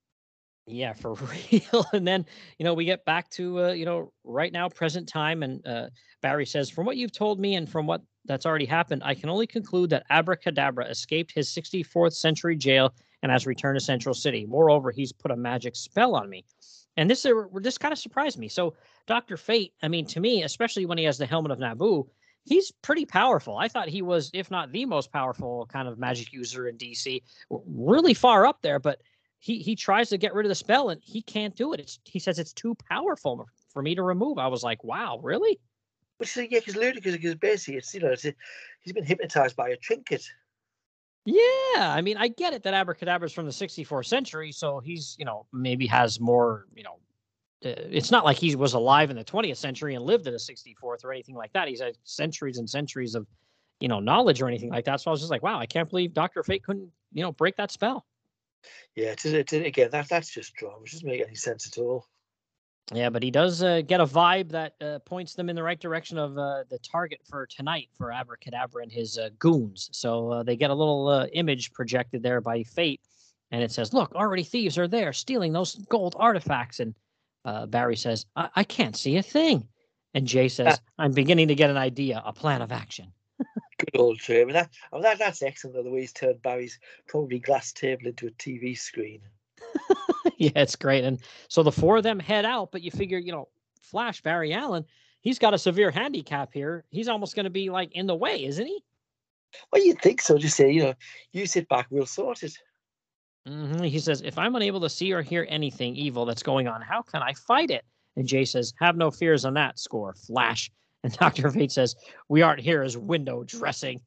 Yeah, for real. And then, we get back to, right now, present time. And Barry says, from what you've told me and from what that's already happened, I can only conclude that Abracadabra escaped his 64th century jail and has returned to Central City. Moreover, he's put a magic spell on me. And this kind of surprised me. So Dr. Fate, I mean, to me, especially when he has the helmet of Naboo, he's pretty powerful. I thought he was, if not the most powerful kind of magic user in DC, really far up there. But he tries to get rid of the spell and he can't do it. He says it's too powerful for me to remove. I was like, wow, really? Which is because ludicrous, because basically he's been hypnotized by a trinket. Yeah, I mean, I get it that Abracadabra's from the 64th century, so he's maybe has more. It's not like he was alive in the 20th century and lived in the 64th or anything like that. He's had centuries and centuries of knowledge or anything like that. So I was just like, wow, I can't believe Dr. Fate couldn't break that spell. Yeah, again, that's just drama. It doesn't make any sense at all. Yeah, but he does get a vibe that points them in the right direction of the target for tonight for Abracadabra and his goons. So they get a little image projected there by Fate, and it says, look, already thieves are there stealing those gold artifacts. And Barry says, I can't see a thing. And Jay says, I'm beginning to get an idea, a plan of action. Good old Trey. I mean, that's excellent, the way he's turned Barry's probably glass table into a TV screen. Yeah, it's great. And so the 4 of them head out, but you figure, Flash, Barry Allen, he's got a severe handicap here. He's almost going to be like in the way, isn't he? Well, you'd think so. Just say, you sit back, we'll sort it. Mm-hmm. He says, if I'm unable to see or hear anything evil that's going on, how can I fight it? And Jay says, have no fears on that score, Flash. And Dr. Fate says, we aren't here as window dressing.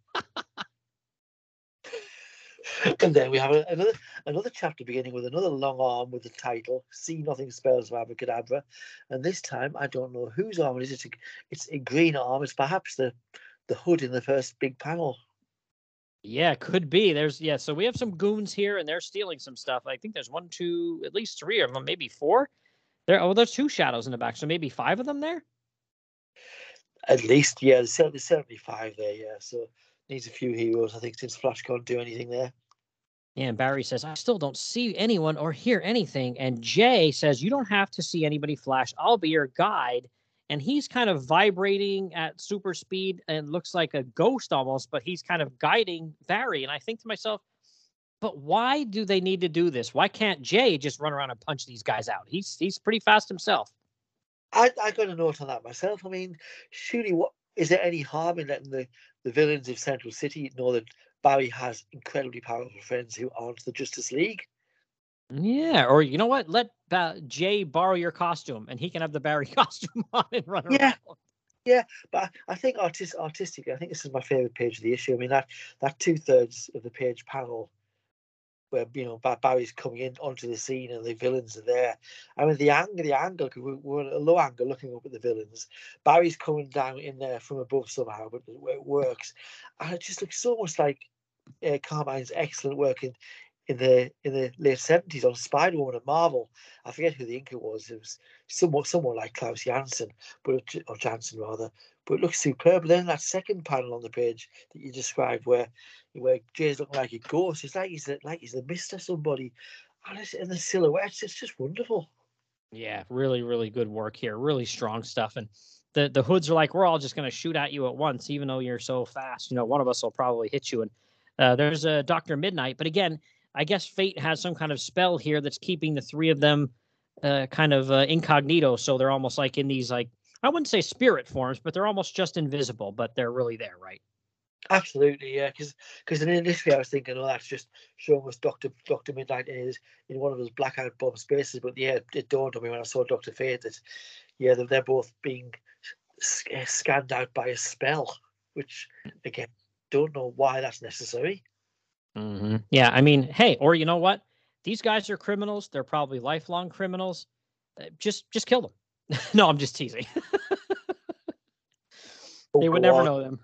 And then we have another chapter beginning with another long arm with the title "See Nothing Spells of Abracadabra," and this time I don't know whose arm it is. It's a green arm. It's perhaps the hood in the first big panel. Yeah, could be. So we have some goons here, and they're stealing some stuff. I think there's 1, 2, at least 3 of them, maybe 4. There's 2 shadows in the back, so maybe 5 of them there. At least, yeah, there's certainly 5 there. Yeah, so needs a few heroes, I think, since Flash can't do anything there. Yeah, and Barry says, I still don't see anyone or hear anything. And Jay says, you don't have to see anybody, Flash. I'll be your guide. And he's kind of vibrating at super speed and looks like a ghost almost, but he's kind of guiding Barry. And I think to myself, but why do they need to do this? Why can't Jay just run around and punch these guys out? He's pretty fast himself. I got a note on that myself. I mean, surely, is there any harm in letting the villains of Central City know that Barry has incredibly powerful friends who aren't the Justice League? Yeah, or you know what? Let Jay borrow your costume, and he can have the Barry costume on and run around. Yeah, but I think artistically, I think this is my favorite page of the issue. I mean, that 2/3 of the page panel where Barry's coming in onto the scene and the villains are there. I mean, the angle, because we're at a low angle looking up at the villains. Barry's coming down in there from above somehow, but it works, and it just looks so much like Carmine's excellent work in the late 70s on Spider-Woman at Marvel. I forget who the inker was. It was someone like Klaus Janson, or Janson rather. But it looks superb. But then that second panel on the page that you described, where Jay's looking like a ghost, it's like he's the Mr. somebody, and the silhouettes, it's just wonderful. Yeah, really, really good work here. Really strong stuff. And the hoods are like, we're all just going to shoot at you at once, even though you're so fast. One of us will probably hit you. And there's a Dr. Midnight. But again, I guess Fate has some kind of spell here that's keeping the three of them kind of incognito. So they're almost like in these, like, I wouldn't say spirit forms, but they're almost just invisible, but they're really there, right? Absolutely, yeah. Because initially I was thinking, oh, that's just showing us Doctor Midnight is in one of those blackout bomb spaces. But yeah, it dawned on me when I saw Dr. Fate that they're both being scanned out by a spell, which again, don't know why that's necessary. Mm-hmm. Yeah, I mean, hey, or you know what? These guys are criminals. They're probably lifelong criminals. Just kill them. No, I'm just teasing. They would never know them.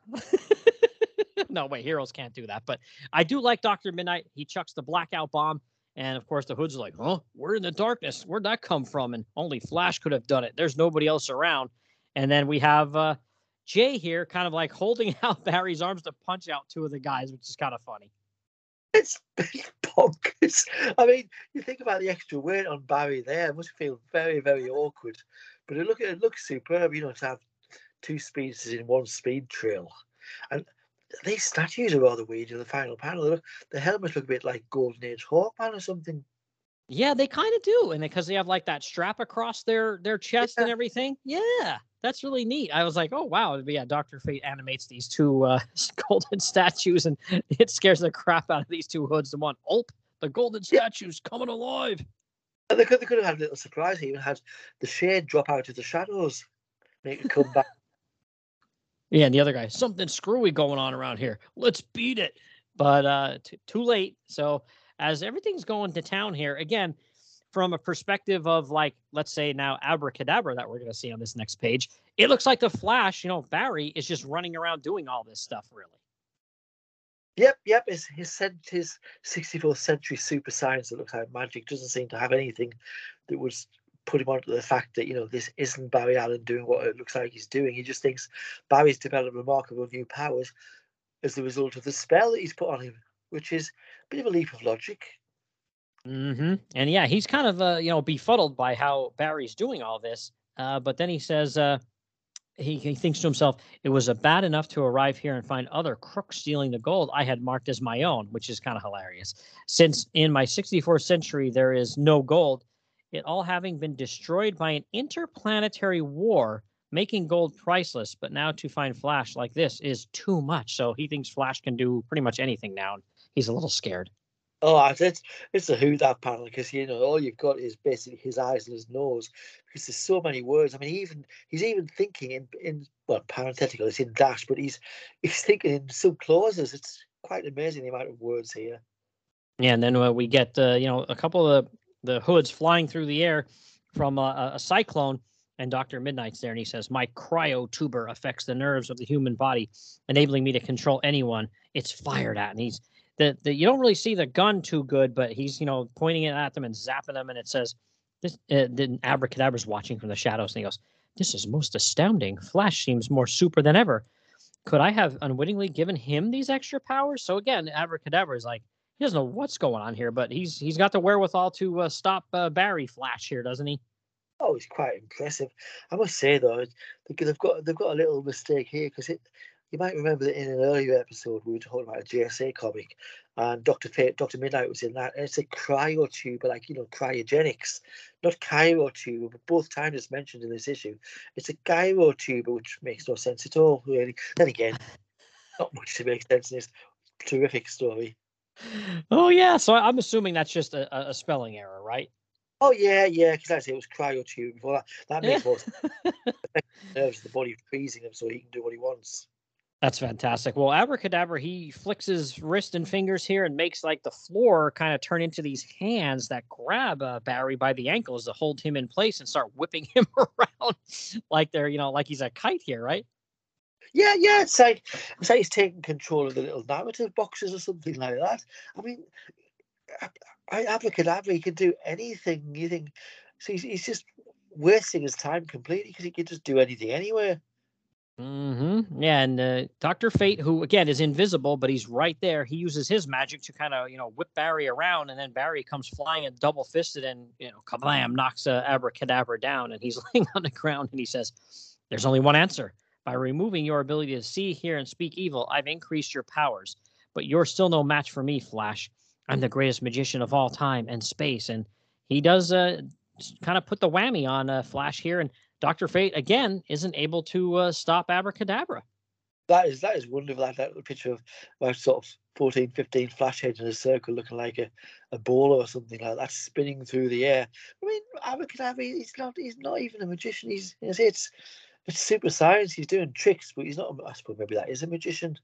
No way, heroes can't do that. But I do like Dr. Midnight. He chucks the blackout bomb. And of course, the Hood's like, huh? We're in the darkness. Where'd that come from? And only Flash could have done it. There's nobody else around. And then we have Jay here kind of like holding out Barry's arms to punch out two of the guys, which is kind of funny. It's bonkers. I mean, you think about the extra weight on Barry there. It must feel very, very awkward. But it looks superb, to have two speedsters in one speed trail. And these statues are rather weird in the final panel. The helmets look a bit like Golden Age Hawkman or something. Yeah, they kind of do, and because they have like that strap across their chest and everything. Yeah, that's really neat. I was like, oh wow, yeah. Dr. Fate animates these two golden statues, and it scares the crap out of these two hoods. The one, the golden statue's coming alive. They could have had a little surprise. They even had the shade drop out of the shadows, make it come back. Yeah, and the other guy, something screwy going on around here. Let's beat it. But too late. So as everything's going to town here, again, from a perspective of like, let's say now Abracadabra that we're going to see on this next page, it looks like the Flash, Barry is just running around doing all this stuff, really. Yep. His 64th century super science that looks like magic doesn't seem to have anything that would put him onto the fact that, this isn't Barry Allen doing what it looks like he's doing. He just thinks Barry's developed remarkable new powers as the result of the spell that he's put on him, which is a bit of a leap of logic. Mm-hmm. And yeah, he's kind of, befuddled by how Barry's doing all this. But then he says, he thinks to himself, it was bad enough to arrive here and find other crooks stealing the gold I had marked as my own, which is kind of hilarious. Since in my 64th century, there is no gold, it all having been destroyed by an interplanetary war, making gold priceless. But now to find Flash like this is too much. So he thinks Flash can do pretty much anything now. And he's a little scared. Oh, it's a who that panel because all you've got is basically his eyes and his nose because there's so many words. I mean, he's even thinking in well, parenthetical, it's in dash, but he's thinking in sub clauses. It's quite amazing the amount of words here. Yeah, and then we get a couple of the hoods flying through the air from a cyclone, and Dr. Midnight's there, and he says, my cryotuber affects the nerves of the human body, enabling me to control anyone it's fired at. And he's you don't really see the gun too good, but he's pointing it at them and zapping them, and it says, this then Abracadabra's watching from the shadows, and he goes, this is most astounding. Flash seems more super than ever. Could I have unwittingly given him these extra powers? So again, Abracadabra is like, he doesn't know what's going on here, but he's got the wherewithal to stop Barry Flash here, doesn't he? Oh, it's quite impressive. I must say though, they've got a little mistake here because you might remember that in an earlier episode we were talking about a JSA comic, and Dr. Midnight was in that, and it's a cryotube, like cryogenics, not chirotube. But both times it's mentioned in this issue, it's a chirotube, which makes no sense at all, really. Then again, not much to make sense in this terrific story. Oh yeah, so I'm assuming that's just a spelling error, right? Oh yeah, because I say it was cryotube before that. That makes more sense. Nerves of the body freezing him so he can do what he wants. That's fantastic. Well, Abracadabra, he flicks his wrist and fingers here and makes like the floor kind of turn into these hands that grab Barry by the ankles to hold him in place and start whipping him around like they're, like he's a kite here, right? Yeah, yeah, it's like he's taking control of the little narrative boxes or something like that. I mean, Abracadabra, he can do anything. You think so? He's just wasting his time completely because he can just do anything anywhere. Yeah, and Doctor Fate, who again is invisible, but he's right there. He uses his magic to kind of whip Barry around, and then Barry comes flying and double fisted, and kablam, knocks Abracadabra down, and he's laying on the ground, and he says, "There's only one answer. By removing your ability to see, hear, and speak evil, I've increased your powers, but you're still no match for me, Flash. I'm the greatest magician of all time and space." And he does kind of put the whammy on Flash here, and Dr. Fate again isn't able to stop Abracadabra. That is wonderful. That little picture of about sort of 14, 15 flash heads in a circle looking like a ball or something like that spinning through the air. I mean, Abracadabra, he's not even a magician. It's super science. He's doing tricks, but he's not. I suppose maybe that is a magician.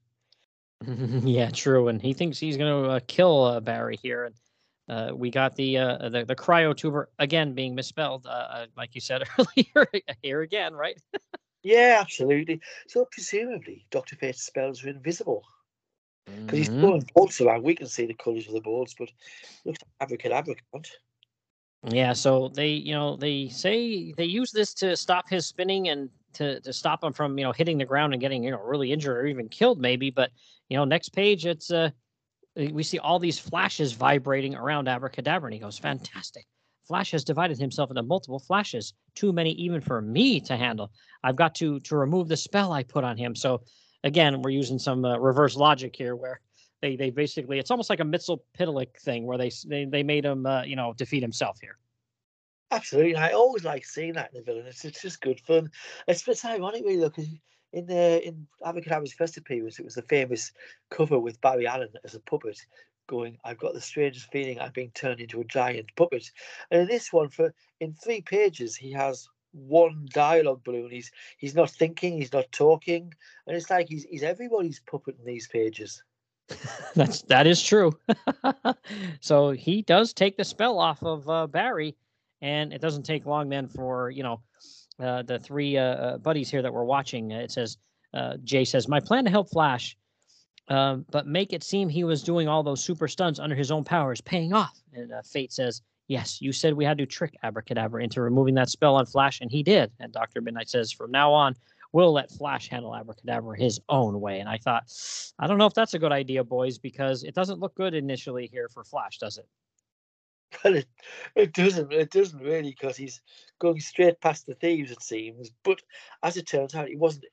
Yeah, true. And he thinks he's going to kill Barry here. And we got the cryotuber again being misspelled, like you said earlier. Here again, right? Yeah, absolutely. So presumably, Doctor Fate's spells are invisible because he's hmm throwing bolts around. We can see the colours of the bolts, but looks like Abracadabra can't. Yeah, so they say they use this to stop his spinning and to stop him from hitting the ground and getting really injured or even killed maybe. But next page it's we see all these flashes vibrating around Abracadabra, and he goes, "Fantastic! Flash has divided himself into multiple flashes, too many even for me to handle. I've got to remove the spell I put on him." So again, we're using some reverse logic here, where they basically it's almost like a Mxyzptlk thing, where they made him defeat himself here. Absolutely, I always like seeing that in the villain. It's just good fun. It's ironic, really, though, because in Abracadabra's first appearance, it was the famous cover with Barry Allen as a puppet, going, "I've got the strangest feeling I'm being turned into a giant puppet." And in this one, for in 3 pages, he has one dialogue balloon. He's not thinking, he's not talking, and it's like he's everybody's puppet in these pages. That is true. So he does take the spell off of Barry, and it doesn't take long then for the three buddies here that we're watching. It says Jay says, "My plan to help Flash, but make it seem he was doing all those super stunts under his own power is paying off." And Fate says, "Yes, you said we had to trick Abracadabra into removing that spell on Flash, and he did." And Dr. Midnight says, "From now on, we'll let Flash handle Abracadabra his own way." And I thought, I don't know if that's a good idea, boys, because it doesn't look good initially here for Flash, does it? Well, it doesn't really, because he's going straight past the thieves, it seems. But as it turns out, he wasn't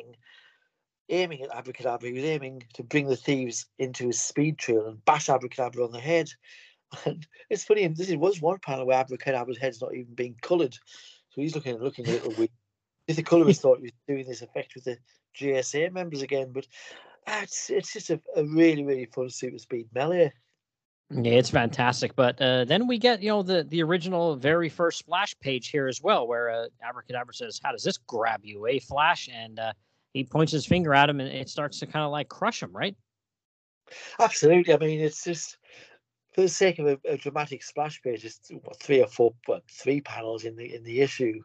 aiming at Abracadabra. He was aiming to bring the thieves into his speed trail and bash Abracadabra on the head. And it's funny, and this was one panel where Abracadabra's head's not even being coloured, so he's looking a little weird. If the colourist thought he was doing this effect with the JSA members again, but it's just a really, really fun super speed melee. Yeah, it's fantastic. But then we get, the original very first splash page here as well, where Abracadabra says, "How does this grab you, eh, Flash?" And he points his finger at him, and it starts to kind of like crush him, right? Absolutely. I mean, it's just for the sake of a dramatic splash page. It's what, three or four, what, 3 panels in the issue,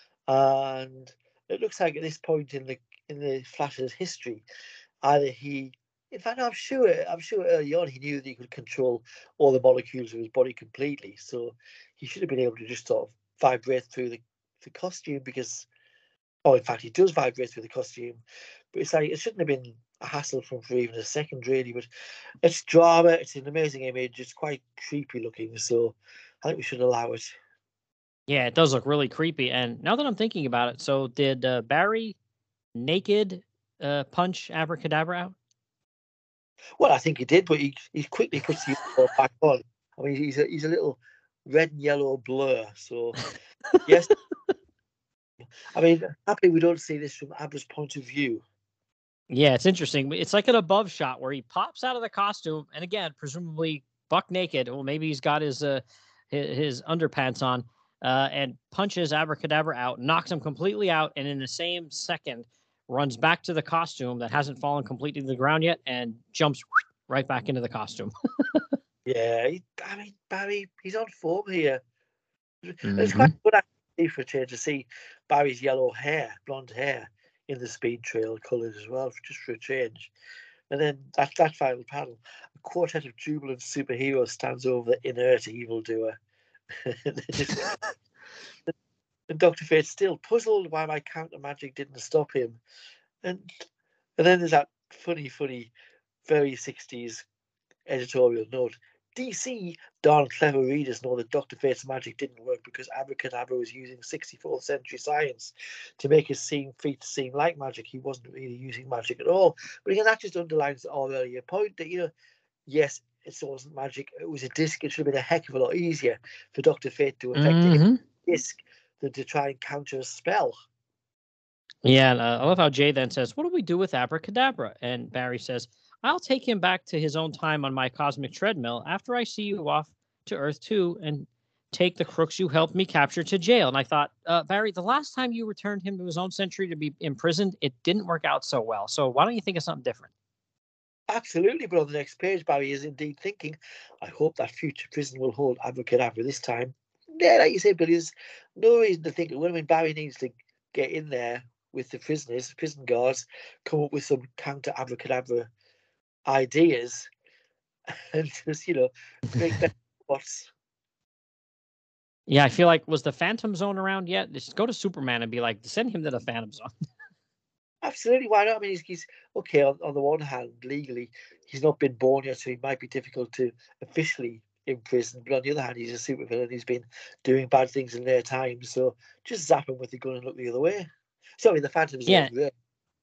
and it looks like at this point in the Flash's history, either he, in fact, no, I'm sure early on he knew that he could control all the molecules of his body completely. So he should have been able to just sort of vibrate through the costume because, oh, in fact, he does vibrate through the costume. But it's like it shouldn't have been a hassle for even a second, really. But it's drama. It's an amazing image. It's quite creepy looking. So I think we should allow it. Yeah, it does look really creepy. And now that I'm thinking about it, so did Barry naked punch Abracadabra out? Well, I think he did, but he quickly puts the uniform back on. I mean, he's a little red and yellow blur. So yes, I mean, happily we don't see this from Abra's point of view. Yeah, it's interesting. It's like an above shot where he pops out of the costume, and again, presumably buck naked. Well, maybe he's got his underpants on, and punches Abracadabra out, knocks him completely out, and in the same second, runs back to the costume that hasn't fallen completely to the ground yet, and jumps right back into the costume. Yeah, I mean, Barry, he's on form here. It's Mm-hmm. quite good actually for a change to see Barry's yellow hair, blonde hair, in the speed trail colours as well, just for a change. And then that final panel, a quartet of jubilant superheroes stands over the inert evildoer. And Dr. Fate's still puzzled why my counter magic didn't stop him. And then there's that funny, very 60s editorial note. DC darn clever readers know that Dr. Fate's magic didn't work because Abracadabra was using 64th century science to make his feat seem like magic. He wasn't really using magic at all. But again, that just underlines our earlier point that, yes, it wasn't magic. It was a disc. It should have been a heck of a lot easier for Dr. Fate to affect a disc than to try and counter a spell. Yeah, and I love how Jay then says, "What do we do with Abracadabra?" And Barry says, "I'll take him back to his own time on my cosmic treadmill after I see you off to Earth 2 and take the crooks you helped me capture to jail." And I thought, Barry, the last time you returned him to his own century to be imprisoned, it didn't work out so well. So why don't you think of something different? Absolutely, but on the next page, Barry is indeed thinking, I hope that future prison will hold Abracadabra this time. Yeah, like you say, Billy, there's no reason to think. Well, I mean, Barry needs to get in there with the prisoners, prison guards, come up with some counter Abracadabra ideas, and just, make better spots. Yeah, I feel like, was the Phantom Zone around yet? Just go to Superman and be like, send him to the Phantom Zone. Absolutely, why not? I mean, he's okay. On the one hand, legally, he's not been born yet, so he might be difficult to officially imprison. But on the other hand, he's a supervillain. He's been doing bad things in their time, so just zap him with the gun and look the other way. Sorry, the Phantom Zone. Yeah,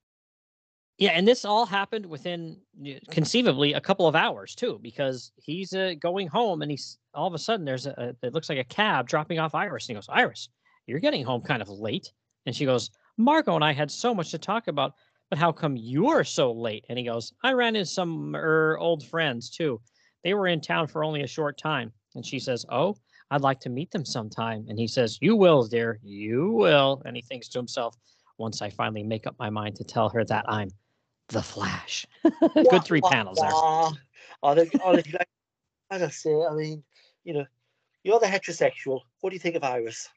yeah, and this all happened within conceivably a couple of hours too, because he's going home and he's all of a sudden there's it looks like a cab dropping off Iris, and he goes, "Iris, you're getting home kind of late," and she goes, "Margot and I had so much to talk about, but how come you're so late?" And he goes, "I ran into some old friends too. They were in town for only a short time," and she says, "Oh, I'd like to meet them sometime," and he says, "You will, dear, you will," and he thinks to himself, "Once I finally make up my mind to tell her that I'm the Flash." Good Wah, 3 wah, panels there. wah. I think, honestly, like, as I say, I mean, you're the heterosexual. What do you think of Iris?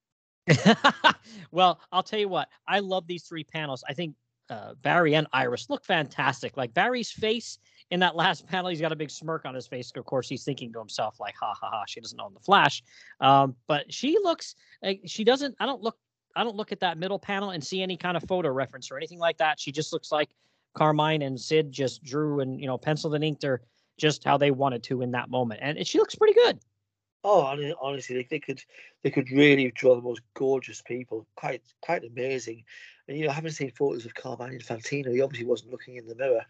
Well, I'll tell you what, I love these 3 panels. I think Barry and Iris look fantastic. Like Barry's face in that last panel, he's got a big smirk on his face. Of course, he's thinking to himself, like, ha ha ha, she doesn't own the Flash. But she looks like she doesn't. I don't look at that middle panel and see any kind of photo reference or anything like that. She just looks like Carmine and Sid just drew and penciled and inked her just how they wanted to in that moment, and she looks pretty good. Oh, honestly, they could really draw the most gorgeous people. Quite amazing. And I haven't seen photos of Carmine Infantino. He obviously wasn't looking in the mirror.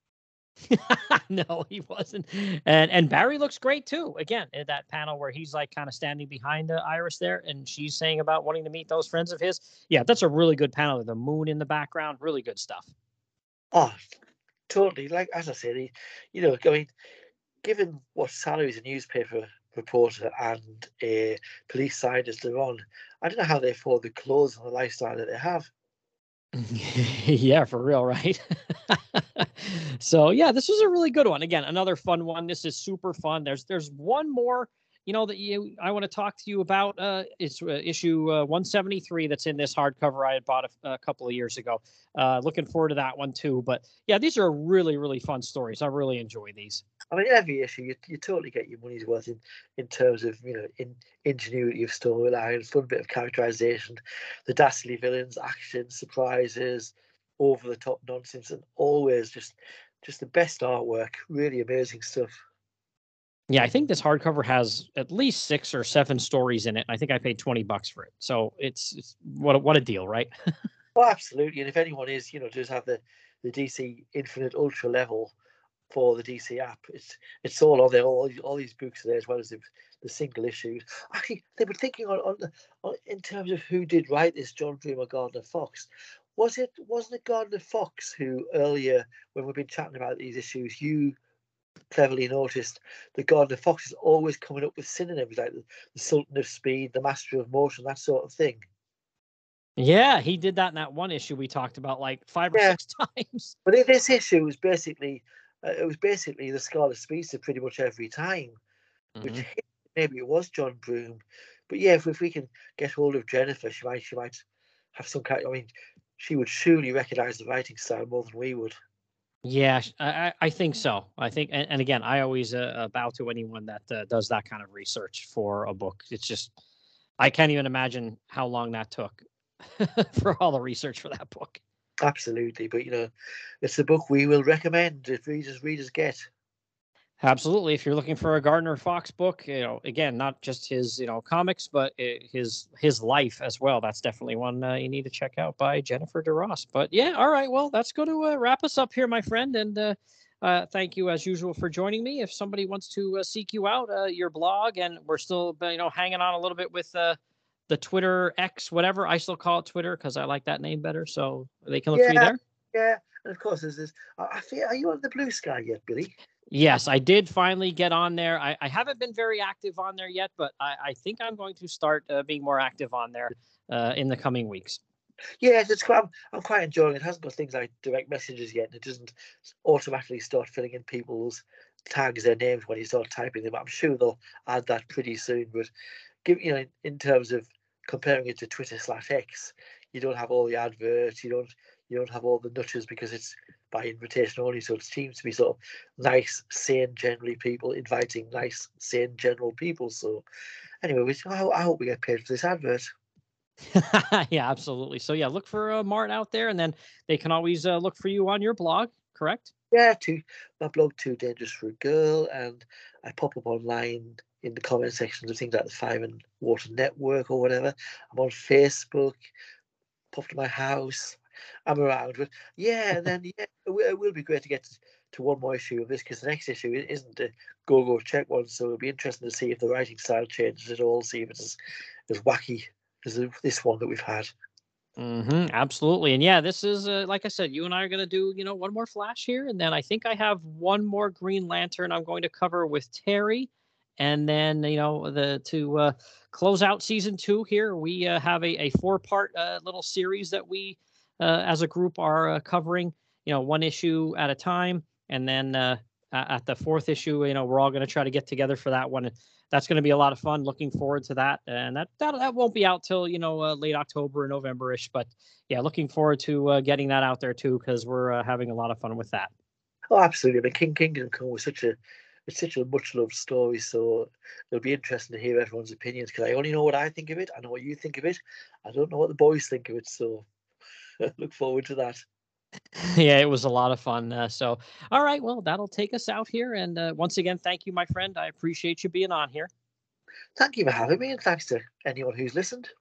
No, he wasn't. And Barry looks great too. Again, in that panel where he's like kind of standing behind Iris there, and she's saying about wanting to meet those friends of his. Yeah, that's a really good panel. The moon in the background, really good stuff. Oh, totally. Like as I said, I mean, given what salaries a newspaper reporter and a police scientist are on, I don't know how they afford the clothes and the lifestyle that they have. Yeah, for real, right? So yeah, this was a really good one. Again, another fun one. This is super fun. There's one more, that I want to talk to you about. It's issue 173 that's in this hardcover I had bought a couple of years ago. Looking forward to that one too. But yeah, these are really really fun stories. I really enjoy these. I mean, every issue you totally get your money's worth in terms of in ingenuity of storyline, fun bit of characterization, the dastardly villains, action, surprises, over the top nonsense, and always just the best artwork. Really amazing stuff. Yeah, I think this hardcover has at least 6 or 7 stories in it. And I think I paid $20 for it. So it's what a deal, right? Oh, absolutely. And if anyone does have the DC Infinite Ultra level for the DC app, it's all on there. All these books are there as well as the single issues. Actually, they were thinking on in terms of who did write this, John Dream or Gardner Fox. Wasn't it Gardner Fox who earlier, when we've been chatting about these issues, you cleverly noticed that Gardner Fox is always coming up with synonyms like the Sultan of Speed, the Master of Motion, that sort of thing. Yeah, he did that in that one issue we talked about like 5 or Yeah, 6 times. but this issue was basically the Scarlet Speedster pretty much every time, which Mhm. maybe it was John Broome, but yeah, if we can get hold of Jennifer, she might have some kind. I mean, she would surely recognise the writing style more than we would. Yeah, I think so. I think, and again, I always bow to anyone that does that kind of research for a book. It's just, I can't even imagine how long that took for all the research for that book. Absolutely, but it's a book we will recommend if readers get. Absolutely. If you're looking for a Gardner Fox book, again, not just his, comics, but his life as well. That's definitely one you need to check out by Jennifer DeRoss. But yeah, all right. Well, that's going to wrap us up here, my friend. And thank you as usual for joining me. If somebody wants to seek you out, your blog, and we're still, hanging on a little bit with the Twitter X, whatever. I still call it Twitter because I like that name better. So they can look for you Yeah, there. yeah, and of course there's this. I feel. Are you on the Blue Sky yet, Billy? Yes, I did finally get on there. I haven't been very active on there yet, but I think I'm going to start being more active on there in the coming weeks. Yeah, I'm quite enjoying it. It hasn't got things like direct messages yet, and it doesn't automatically start filling in people's tags, their names when you start typing them. I'm sure they'll add that pretty soon. But in terms of comparing it to Twitter/X, you don't have all the adverts. You don't have all the nudges because it's by invitation only. So it seems to be sort of nice, sane, generally people inviting nice, sane, general people. So anyway, I hope we get paid for this advert. Yeah, absolutely. So yeah, look for Mart out there, and then they can always look for you on your blog. Correct? Yeah, my blog Too Dangerous for a Girl, and I pop up online in the comment sections of things like the Fire and Water Network or whatever. I'm on Facebook, pop to my house. I'm around, but yeah, and then yeah, it will be great to get to one more issue of this because the next issue isn't a go check one, so it'll be interesting to see if the writing style changes at all, see if it's as wacky as this one that we've had. Absolutely. And yeah, this is like I said, you and I are going to do one more Flash here, and then I think I have one more Green Lantern I'm going to cover with Terry, and then the to close out season 2 here, we have a 4-part little series that we as a group are covering, one issue at a time, and then at the 4th issue, we're all going to try to get together for that one. That's going to be a lot of fun. Looking forward to that, and that won't be out till late October or November-ish. But yeah, looking forward to getting that out there too because we're having a lot of fun with that. Oh, absolutely. I mean, Kingdom Come was it's such a much loved story. So it'll be interesting to hear everyone's opinions because I only know what I think of it. I know what you think of it. I don't know what the boys think of it. So look forward to that. Yeah, it was a lot of fun. So, all right, well, that'll take us out here. And once again, thank you, my friend. I appreciate you being on here. Thank you for having me, and thanks to anyone who's listened.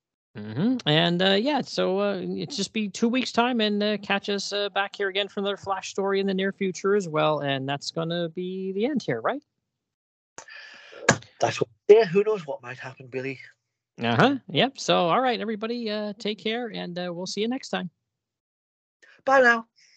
And yeah, so it's just be 2 weeks time, and catch us back here again for another Flash story in the near future as well. And that's gonna be the end here, right? That's what. Yeah, who knows what might happen, Billy. Yep. So, all right, everybody, take care, and we'll see you next time. Bye now.